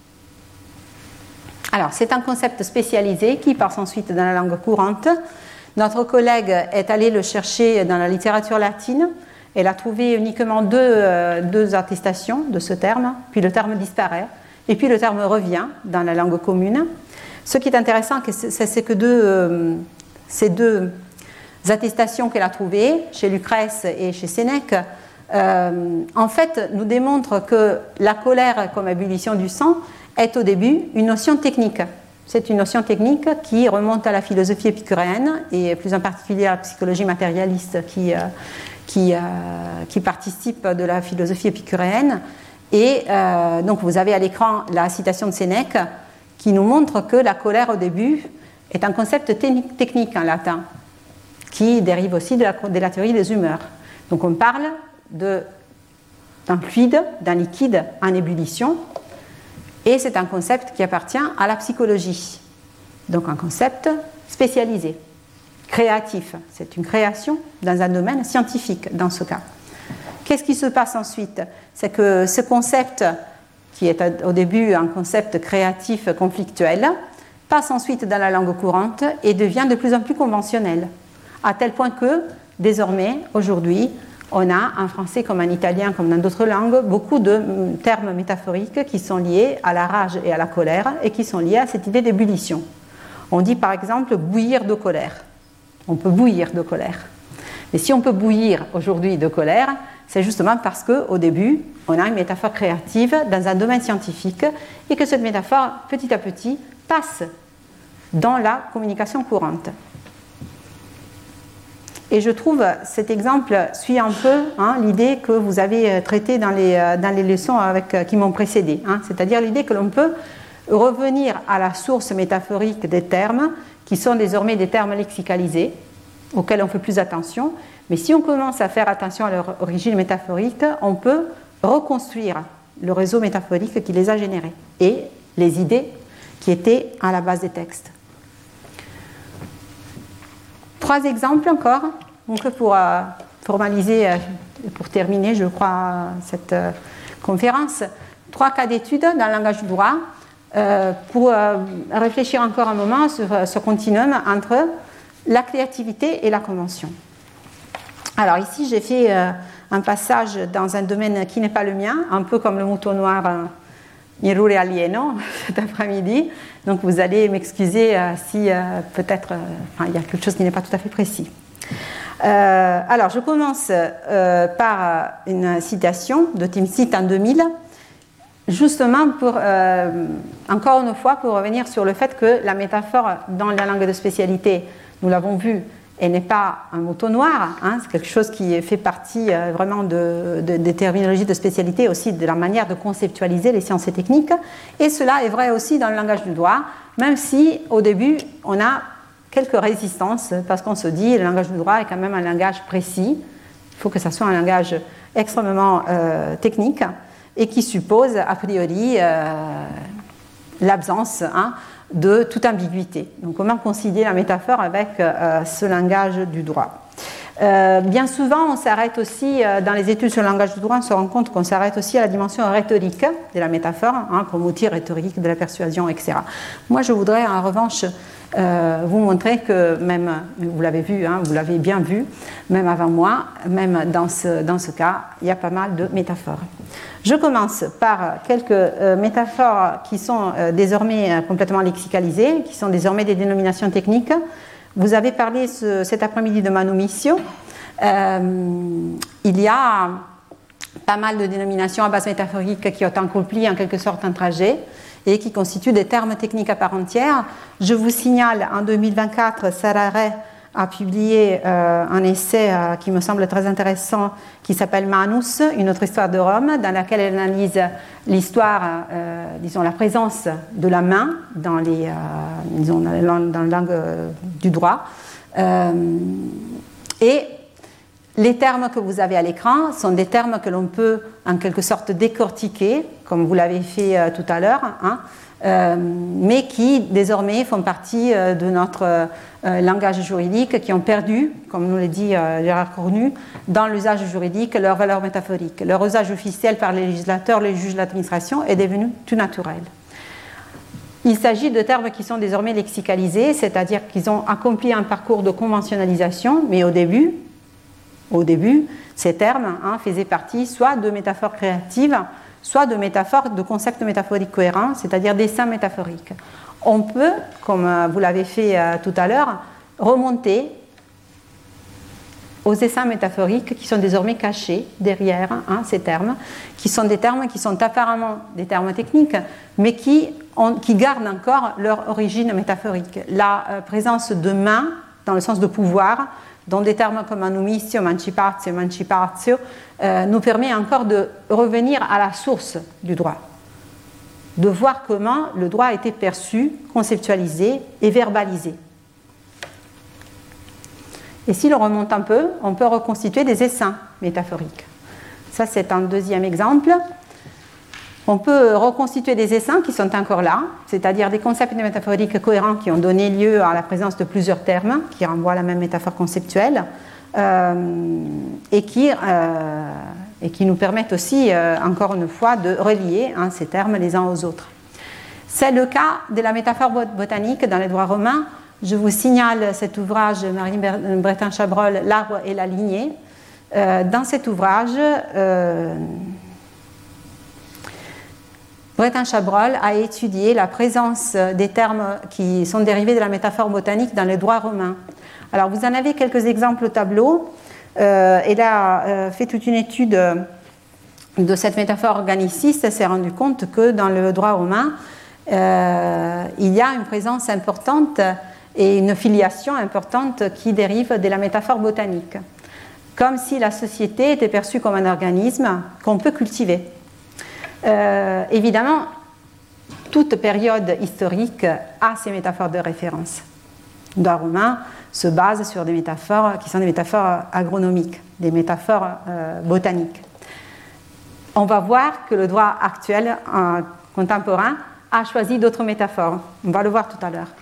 Alors, c'est un concept spécialisé qui passe ensuite dans la langue courante. Notre collègue est allé le chercher dans la littérature latine. Elle a trouvé uniquement deux attestations de ce terme, puis le terme disparaît, et puis le terme revient dans la langue commune. Ce qui est intéressant, c'est que ces deux attestations qu'elle a trouvées, chez Lucrèce et chez Sénèque, en fait, nous démontrent que la colère comme ébullition du sang est au début une notion technique. C'est une notion technique qui remonte à la philosophie épicurienne et plus en particulier à la psychologie matérialiste qui participe de la philosophie épicurienne. Et donc vous avez à l'écran la citation de Sénèque qui nous montre que la colère au début est un concept technique en latin, qui dérive aussi de la théorie des humeurs. Donc on parle d'un fluide, d'un liquide en ébullition, et c'est un concept qui appartient à la psychologie. Donc un concept spécialisé, créatif. C'est une création dans un domaine scientifique dans ce cas. Qu'est-ce qui se passe ensuite? C'est que ce concept, qui est au début un concept créatif conflictuel, passe ensuite dans la langue courante et devient de plus en plus conventionnel. À tel point que, désormais, aujourd'hui, on a, en français comme en italien, comme dans d'autres langues, beaucoup de termes métaphoriques qui sont liés à la rage et à la colère et qui sont liés à cette idée d'ébullition. On dit par exemple bouillir de colère. On peut bouillir de colère. Mais si on peut bouillir aujourd'hui de colère, c'est justement parce qu'au début, on a une métaphore créative dans un domaine scientifique et que cette métaphore, petit à petit, passe dans la communication courante. Et je trouve cet exemple suit un peu l'idée que vous avez traitée dans les leçons qui m'ont précédé. C'est-à-dire l'idée que l'on peut revenir à la source métaphorique des termes, qui sont désormais des termes lexicalisés, auxquels on fait plus attention. Mais si on commence à faire attention à leur origine métaphorique, on peut reconstruire le réseau métaphorique qui les a générés et les idées qui étaient à la base des textes. 3 exemples encore, donc pour formaliser, pour terminer, je crois, cette conférence. 3 cas d'études dans le langage du droit pour réfléchir encore un moment sur ce continuum entre la créativité et la convention. Alors ici, j'ai fait un passage dans un domaine qui n'est pas le mien, un peu comme le mouton noir Irure Alieno cet après-midi. Donc vous allez m'excuser si peut-être il y a quelque chose qui n'est pas tout à fait précis. Alors je commence par une citation de Timsit en 2000, justement pour, encore une fois, pour revenir sur le fait que la métaphore dans la langue de spécialité, nous l'avons vu, elle n'est pas un mouton noir, hein, c'est quelque chose qui fait partie vraiment des terminologies de spécialité, aussi de la manière de conceptualiser les sciences et techniques. Et cela est vrai aussi dans le langage du droit, même si au début on a quelques résistances, parce qu'on se dit le langage du droit est quand même un langage précis, il faut que ça soit un langage extrêmement technique, et qui suppose a priori l'absence de toute ambiguïté. Donc comment concilier la métaphore avec ce langage du droit? Bien souvent, on s'arrête aussi, dans les études sur le langage du droit, on se rend compte qu'on s'arrête aussi à la dimension rhétorique de la métaphore, comme outil rhétorique de la persuasion, etc. Moi, je voudrais en revanche vous montrer que même, vous l'avez vu, vous l'avez bien vu, même avant moi, même dans ce cas, il y a pas mal de métaphores. Je commence par quelques métaphores qui sont désormais complètement lexicalisées, qui sont désormais des dénominations techniques. Vous avez parlé cet après-midi de manumission. Il y a pas mal de dénominations à base métaphorique qui ont accompli en quelque sorte un trajet et qui constituent des termes techniques à part entière. Je vous signale, en 2024, Sarah Ray a publié un essai qui me semble très intéressant, qui s'appelle Manus, une autre histoire de Rome, dans laquelle elle analyse l'histoire, disons la présence de la main dans la langue du droit. Et les termes que vous avez à l'écran sont des termes que l'on peut en quelque sorte décortiquer, comme vous l'avez fait tout à l'heure, mais qui désormais font partie de notre langage juridique, qui ont perdu, comme nous l'a dit Gérard Cornu, dans l'usage juridique leur valeur métaphorique. Leur usage officiel par les législateurs, les juges, l'administration est devenu tout naturel. Il s'agit de termes qui sont désormais lexicalisés, c'est-à-dire qu'ils ont accompli un parcours de conventionnalisation, mais au début, ces termes faisaient partie soit de métaphores créatives, soit de métaphores, de concepts métaphoriques cohérents, c'est-à-dire d'essaims métaphoriques. On peut, comme vous l'avez fait tout à l'heure, remonter aux essaims métaphoriques qui sont désormais cachés derrière ces termes, qui sont des termes qui sont apparemment des termes techniques, mais qui gardent encore leur origine métaphorique. La présence de main, dans le sens de pouvoir, dont des termes comme anumissio, mancipatio, emancipatio, nous permet encore de revenir à la source du droit, de voir comment le droit a été perçu, conceptualisé et verbalisé. Et si l'on remonte un peu, on peut reconstituer des essaims métaphoriques. Ça, c'est un deuxième exemple. On peut reconstituer des essaims qui sont encore là, c'est-à-dire des concepts métaphoriques cohérents qui ont donné lieu à la présence de plusieurs termes qui renvoient à la même métaphore conceptuelle et qui nous permettent aussi, encore une fois, de relier ces termes les uns aux autres. C'est le cas de la métaphore botanique dans les droits romains. Je vous signale cet ouvrage de Marie Bretin-Chabrol, L'arbre et la lignée. Dans cet ouvrage, Bretin-Chabrol a étudié la présence des termes qui sont dérivés de la métaphore botanique dans les droits romains. Alors, vous en avez quelques exemples au tableau. Elle a fait toute une étude de cette métaphore organiciste. Elle s'est rendue compte que dans le droit romain, il y a une présence importante et une filiation importante qui dérive de la métaphore botanique, comme si la société était perçue comme un organisme qu'on peut cultiver. Évidemment, toute période historique a ses métaphores de référence. Le droit romain se base sur des métaphores qui sont des métaphores agronomiques, des métaphores botaniques. On va voir que le droit actuel, contemporain, a choisi d'autres métaphores. On va le voir tout à l'heure.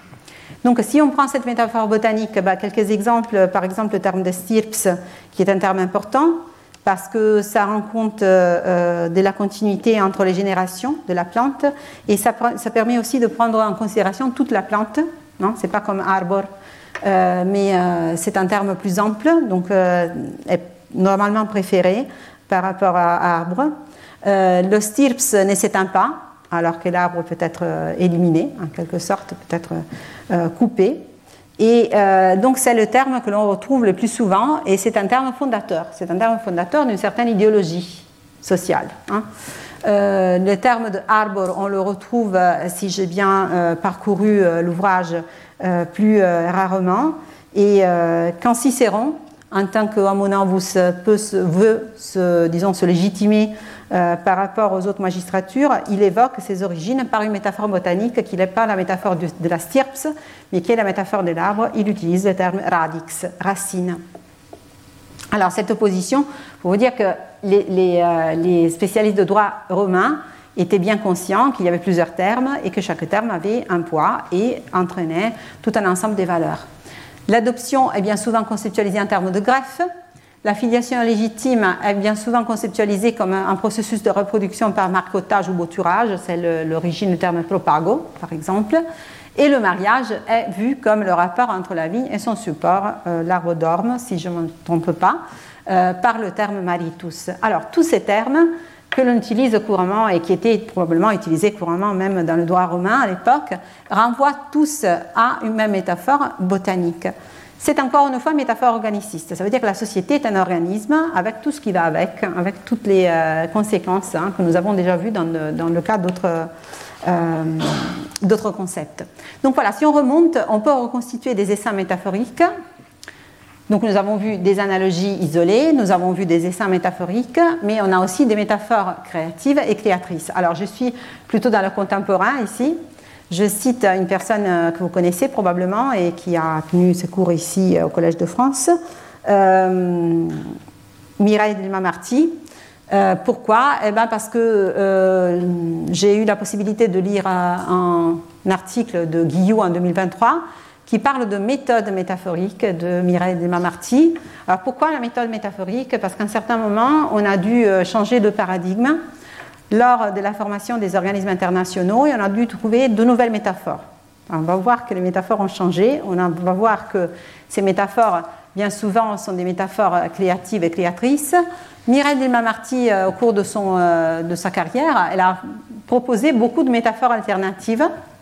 Donc, si on prend cette métaphore botanique, quelques exemples, par exemple le terme de stirps, qui est un terme important, parce que ça rend compte de la continuité entre les générations de la plante, et ça permet aussi de prendre en considération toute la plante, ce n'est pas comme arbor, mais c'est un terme plus ample, donc est normalement préféré par rapport à arbre. Le stirps ne s'éteint pas, alors que l'arbre peut être éliminé, en quelque sorte, peut être coupé. Et donc c'est le terme que l'on retrouve le plus souvent, et c'est un terme fondateur. C'est un terme fondateur d'une certaine idéologie sociale. Le terme de arbor, on le retrouve, si j'ai bien parcouru l'ouvrage, plus rarement. Et quand Cicéron, en tant qu'homo novus, veut se légitimer par rapport aux autres magistratures, il évoque ses origines par une métaphore botanique qui n'est pas la métaphore de la stirps, mais qui est la métaphore de l'arbre. Il utilise le terme radix, racine. Alors, cette opposition, pour vous dire que les spécialistes de droit romain étaient bien conscients qu'il y avait plusieurs termes et que chaque terme avait un poids et entraînait tout un ensemble des valeurs. L'adoption est bien souvent conceptualisée en termes de greffe. La filiation légitime est bien souvent conceptualisée comme un processus de reproduction par marcottage ou bouturage, c'est l'origine du terme propago, par exemple. Et le mariage est vu comme le rapport entre la vigne et son support, l'arbre d'orme, si je ne me trompe pas, par le terme maritus. Alors, tous ces termes que l'on utilise couramment et qui étaient probablement utilisés couramment même dans le droit romain à l'époque, renvoient tous à une même métaphore botanique. C'est encore une fois une métaphore organiciste. Ça veut dire que la société est un organisme avec tout ce qui va avec toutes les conséquences que nous avons déjà vues dans le cas d'autres concepts. Donc voilà, si on remonte, on peut reconstituer des essaims métaphoriques. Donc nous avons vu des analogies isolées, nous avons vu des essaims métaphoriques, mais on a aussi des métaphores créatives et créatrices. Alors je suis plutôt dans le contemporain ici. Je cite une personne que vous connaissez probablement et qui a tenu ses cours ici au Collège de France, Mireille Delma-Marty. Pourquoi ? Parce que j'ai eu la possibilité de lire un article de Guillou en 2023 qui parle de méthode métaphorique de Mireille Delma-Marty. Alors pourquoi la méthode métaphorique ? Parce qu'à un certain moment, on a dû changer de paradigme lors de la formation des organismes internationaux, et on a dû trouver de nouvelles métaphores. On va voir que les métaphores ont changé, on va voir que ces métaphores, bien souvent, sont des métaphores créatives et créatrices. Mireille Delma-Marty, au cours de sa carrière, elle a proposé beaucoup de métaphores alternatives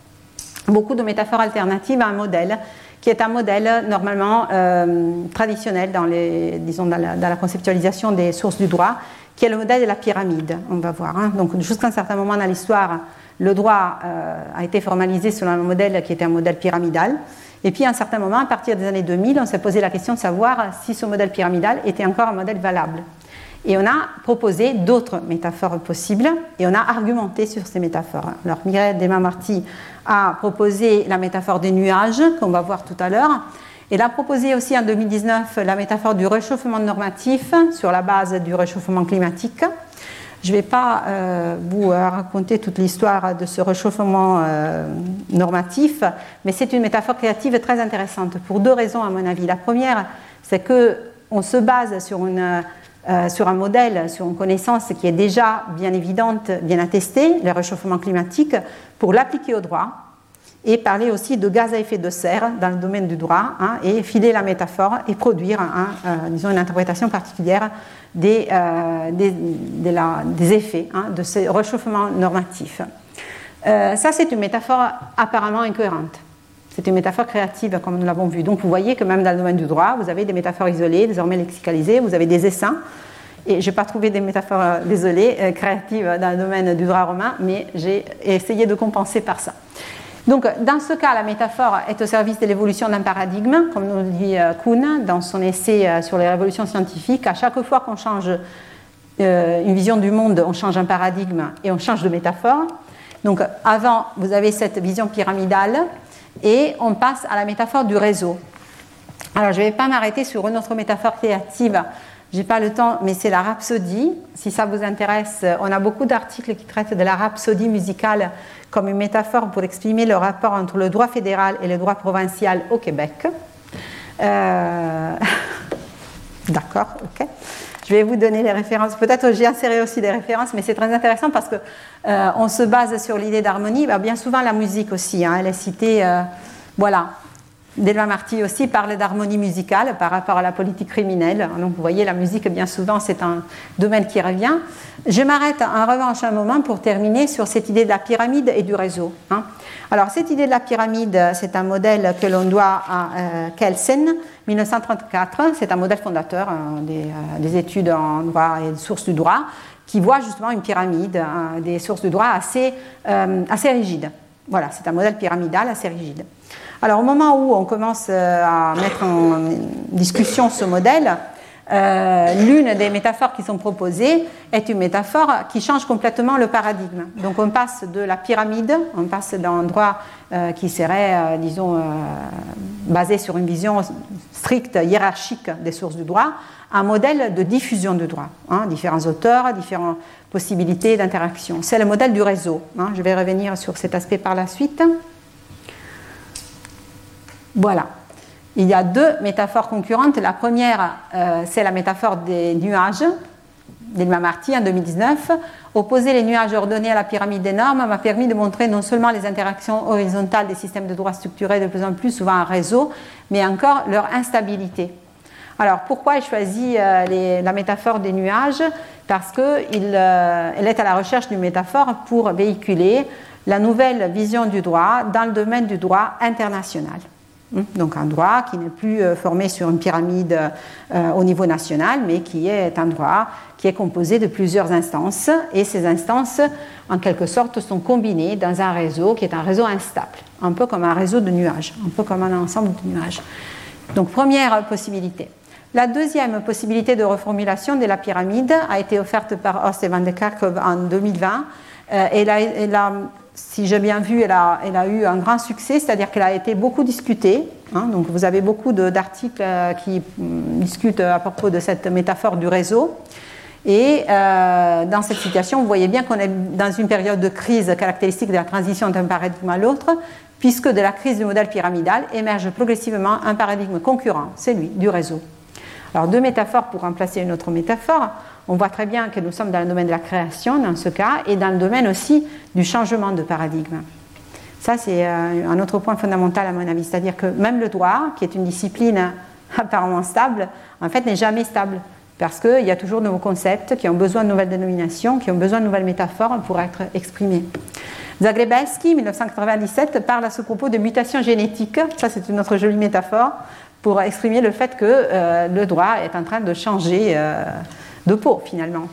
à un modèle qui est un modèle normalement traditionnel dans la conceptualisation des sources du droit, qui est le modèle de la pyramide, on va voir. Donc jusqu'à un certain moment dans l'histoire, le droit a été formalisé selon un modèle qui était un modèle pyramidal. Et puis à un certain moment, à partir des années 2000, on s'est posé la question de savoir si ce modèle pyramidal était encore un modèle valable. Et on a proposé d'autres métaphores possibles et on a argumenté sur ces métaphores. Alors Mireille Delma-Marty a proposé la métaphore des nuages, qu'on va voir tout à l'heure. Elle a proposé aussi en 2019 la métaphore du réchauffement normatif sur la base du réchauffement climatique. Je ne vais pas vous raconter toute l'histoire de ce réchauffement normatif, mais c'est une métaphore créative très intéressante pour deux raisons à mon avis. La première, c'est qu'on se base sur un modèle, sur une connaissance qui est déjà bien évidente, bien attestée, le réchauffement climatique, pour l'appliquer au droit et parler aussi de gaz à effet de serre dans le domaine du droit, et filer la métaphore et produire une interprétation particulière des effets de ce réchauffement normatif. Ça, c'est une métaphore apparemment incohérente. C'est une métaphore créative, comme nous l'avons vu. Donc, vous voyez que même dans le domaine du droit, vous avez des métaphores isolées, désormais lexicalisées, vous avez des essaims. Et je n'ai pas trouvé des métaphores désolées, créatives dans le domaine du droit romain, mais j'ai essayé de compenser par ça. Donc, dans ce cas, la métaphore est au service de l'évolution d'un paradigme, comme nous le dit Kuhn dans son essai sur les révolutions scientifiques. À chaque fois qu'on change une vision du monde, on change un paradigme et on change de métaphore. Donc, avant, vous avez cette vision pyramidale et on passe à la métaphore du réseau. Alors, je ne vais pas m'arrêter sur une autre métaphore créative J'ai pas le temps, mais c'est la rhapsodie. Si ça vous intéresse, on a beaucoup d'articles qui traitent de la rhapsodie musicale comme une métaphore pour exprimer le rapport entre le droit fédéral et le droit provincial au Québec. D'accord, ok. Je vais vous donner les références. Peut-être j'ai inséré aussi des références, mais c'est très intéressant parce que on se base sur l'idée d'harmonie. Bien souvent la musique aussi, hein, elle est citée. Voilà. Delma Marty aussi parle d'harmonie musicale par rapport à la politique criminelle. Donc vous voyez, la musique, bien souvent, c'est un domaine qui revient. Je m'arrête en revanche un moment pour terminer sur cette idée de la pyramide et du réseau. Hein. Alors cette idée de la pyramide, c'est un modèle que l'on doit à Kelsen, 1934. C'est un modèle fondateur des études en droit et des sources du droit, qui voit justement une pyramide, des sources du droit assez rigides. Voilà, c'est un modèle pyramidal assez rigide. Alors au moment où on commence à mettre en discussion ce modèle, l'une des métaphores qui sont proposées est une métaphore qui change complètement le paradigme. Donc on passe de la pyramide, on passe d'un droit qui serait, disons, basé sur une vision stricte, hiérarchique des sources du droit, à un modèle de diffusion du droit. Hein, différents auteurs, différentes possibilités d'interaction. C'est le modèle du réseau. Hein, je vais revenir sur cet aspect par la suite. Voilà. Il y a deux métaphores concurrentes. La première, c'est la métaphore des nuages, d'Elma Marty en 2019. Opposer les nuages ordonnés à la pyramide des normes m'a permis de montrer non seulement les interactions horizontales des systèmes de droit structurés de plus en plus souvent en réseau, mais encore leur instabilité. Alors, pourquoi ai-je choisi la métaphore des nuages? Parce qu'elle est à la recherche d'une métaphore pour véhiculer la nouvelle vision du droit dans le domaine du droit international. Donc un droit qui n'est plus formé sur une pyramide au niveau national, mais qui est un droit qui est composé de plusieurs instances, et ces instances, en quelque sorte, sont combinées dans un réseau qui est un réseau instable, un peu comme un réseau de nuages, un peu comme un ensemble de nuages. Donc première possibilité. La deuxième possibilité de reformulation de la pyramide a été offerte par Horst et van der Kerkhove en 2020. Si j'ai bien vu, elle a eu un grand succès, c'est-à-dire qu'elle a été beaucoup discutée. Hein, donc vous avez beaucoup d'articles qui discutent à propos de cette métaphore du réseau. Et dans cette situation, vous voyez bien qu'on est dans une période de crise caractéristique de la transition d'un paradigme à l'autre, puisque de la crise du modèle pyramidal émerge progressivement un paradigme concurrent, celui du réseau. Alors deux métaphores pour remplacer une autre métaphore. On voit très bien que nous sommes dans le domaine de la création dans ce cas et dans le domaine aussi du changement de paradigme. Ça, c'est un autre point fondamental à mon avis, c'est-à-dire que même le droit, qui est une discipline apparemment stable, en fait n'est jamais stable parce qu'il y a toujours de nouveaux concepts qui ont besoin de nouvelles dénominations, qui ont besoin de nouvelles métaphores pour être exprimés. Zagrebelski, 1997, parle à ce propos de mutation génétique. Ça, c'est une autre jolie métaphore pour exprimer le fait que le droit est en train de changer de peau, finalement.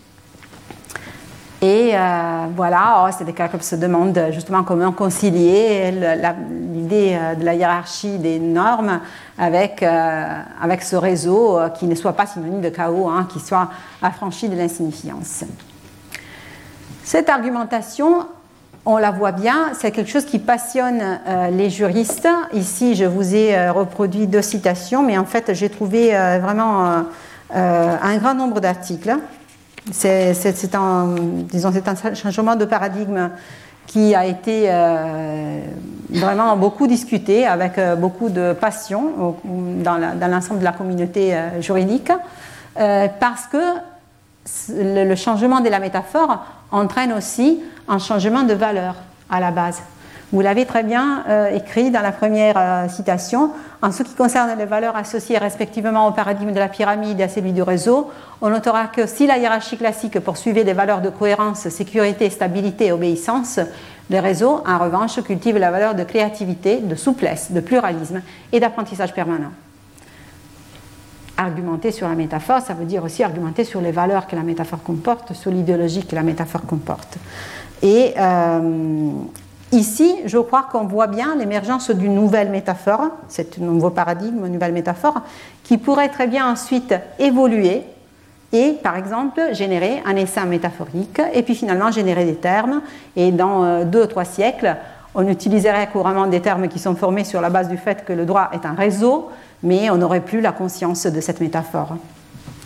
Et voilà, c'est des cas qui se demandent justement comment concilier l'idée de la hiérarchie des normes avec ce réseau qui ne soit pas synonyme de chaos, hein, qui soit affranchi de l'insignifiance. Cette argumentation, on la voit bien, c'est quelque chose qui passionne les juristes. Ici, je vous ai reproduit deux citations, mais en fait, j'ai trouvé vraiment un grand nombre d'articles. C'est un changement de paradigme qui a été vraiment beaucoup discuté avec beaucoup de passion dans l'ensemble de la communauté juridique, parce que le changement de la métaphore entraîne aussi un changement de valeur à la base. Vous l'avez très bien écrit dans la première citation. En ce qui concerne les valeurs associées respectivement au paradigme de la pyramide et à celui du réseau, on notera que si la hiérarchie classique poursuivait des valeurs de cohérence, sécurité, stabilité et obéissance, le réseau, en revanche, cultive la valeur de créativité, de souplesse, de pluralisme et d'apprentissage permanent. Argumenter sur la métaphore, ça veut dire aussi argumenter sur les valeurs que la métaphore comporte, sur l'idéologie que la métaphore comporte. Et ici, je crois qu'on voit bien l'émergence d'une nouvelle métaphore, c'est un nouveau paradigme, une nouvelle métaphore, qui pourrait très bien ensuite évoluer et, par exemple, générer un essaim métaphorique et puis finalement générer des termes. Et dans 2 ou 3 siècles, on utiliserait couramment des termes qui sont formés sur la base du fait que le droit est un réseau, mais on n'aurait plus la conscience de cette métaphore.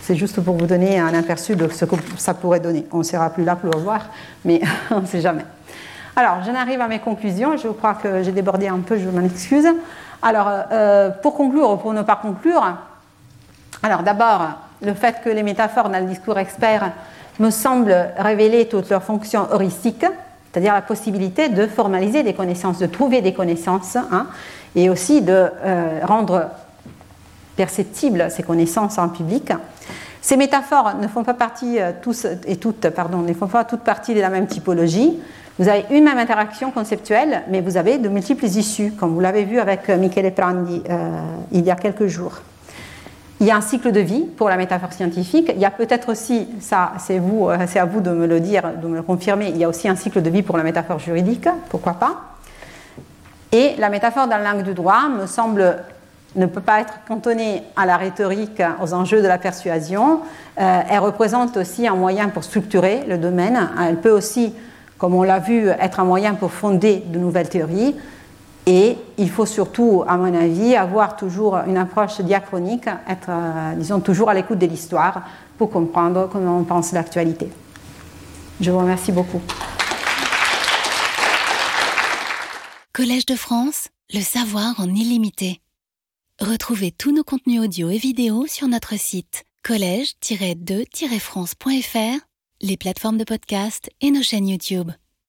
C'est juste pour vous donner un aperçu de ce que ça pourrait donner. On ne sera plus là pour le voir, mais on ne sait jamais. Alors, j'en arrive à mes conclusions. Je crois que j'ai débordé un peu, je m'en excuse. Alors, pour conclure ou pour ne pas conclure, alors d'abord, le fait que les métaphores dans le discours expert me semblent révéler toute leur fonction heuristique, c'est-à-dire la possibilité de formaliser des connaissances, de trouver des connaissances, et aussi de rendre perceptibles ces connaissances en public. Ces métaphores ne font pas partie, ne font pas toutes partie de la même typologie. Vous avez une même interaction conceptuelle, mais vous avez de multiples issues, comme vous l'avez vu avec Michele Prandi il y a quelques jours. Il y a un cycle de vie pour la métaphore scientifique. Il y a peut-être aussi, ça c'est à vous de me le dire, de me le confirmer, il y a aussi un cycle de vie pour la métaphore juridique, pourquoi pas. Et la métaphore dans la langue du droit me semble ne peut pas être cantonnée à la rhétorique, aux enjeux de la persuasion. Elle représente aussi un moyen pour structurer le domaine. Elle peut aussi, comme on l'a vu, être un moyen pour fonder de nouvelles théories. Et il faut surtout, à mon avis, avoir toujours une approche diachronique, être, disons, toujours à l'écoute de l'histoire pour comprendre comment on pense l'actualité. Je vous remercie beaucoup. Collège de France, le savoir en illimité. Retrouvez tous nos contenus audio et vidéo sur notre site collège-2-france.fr, les plateformes de podcast et nos chaînes YouTube.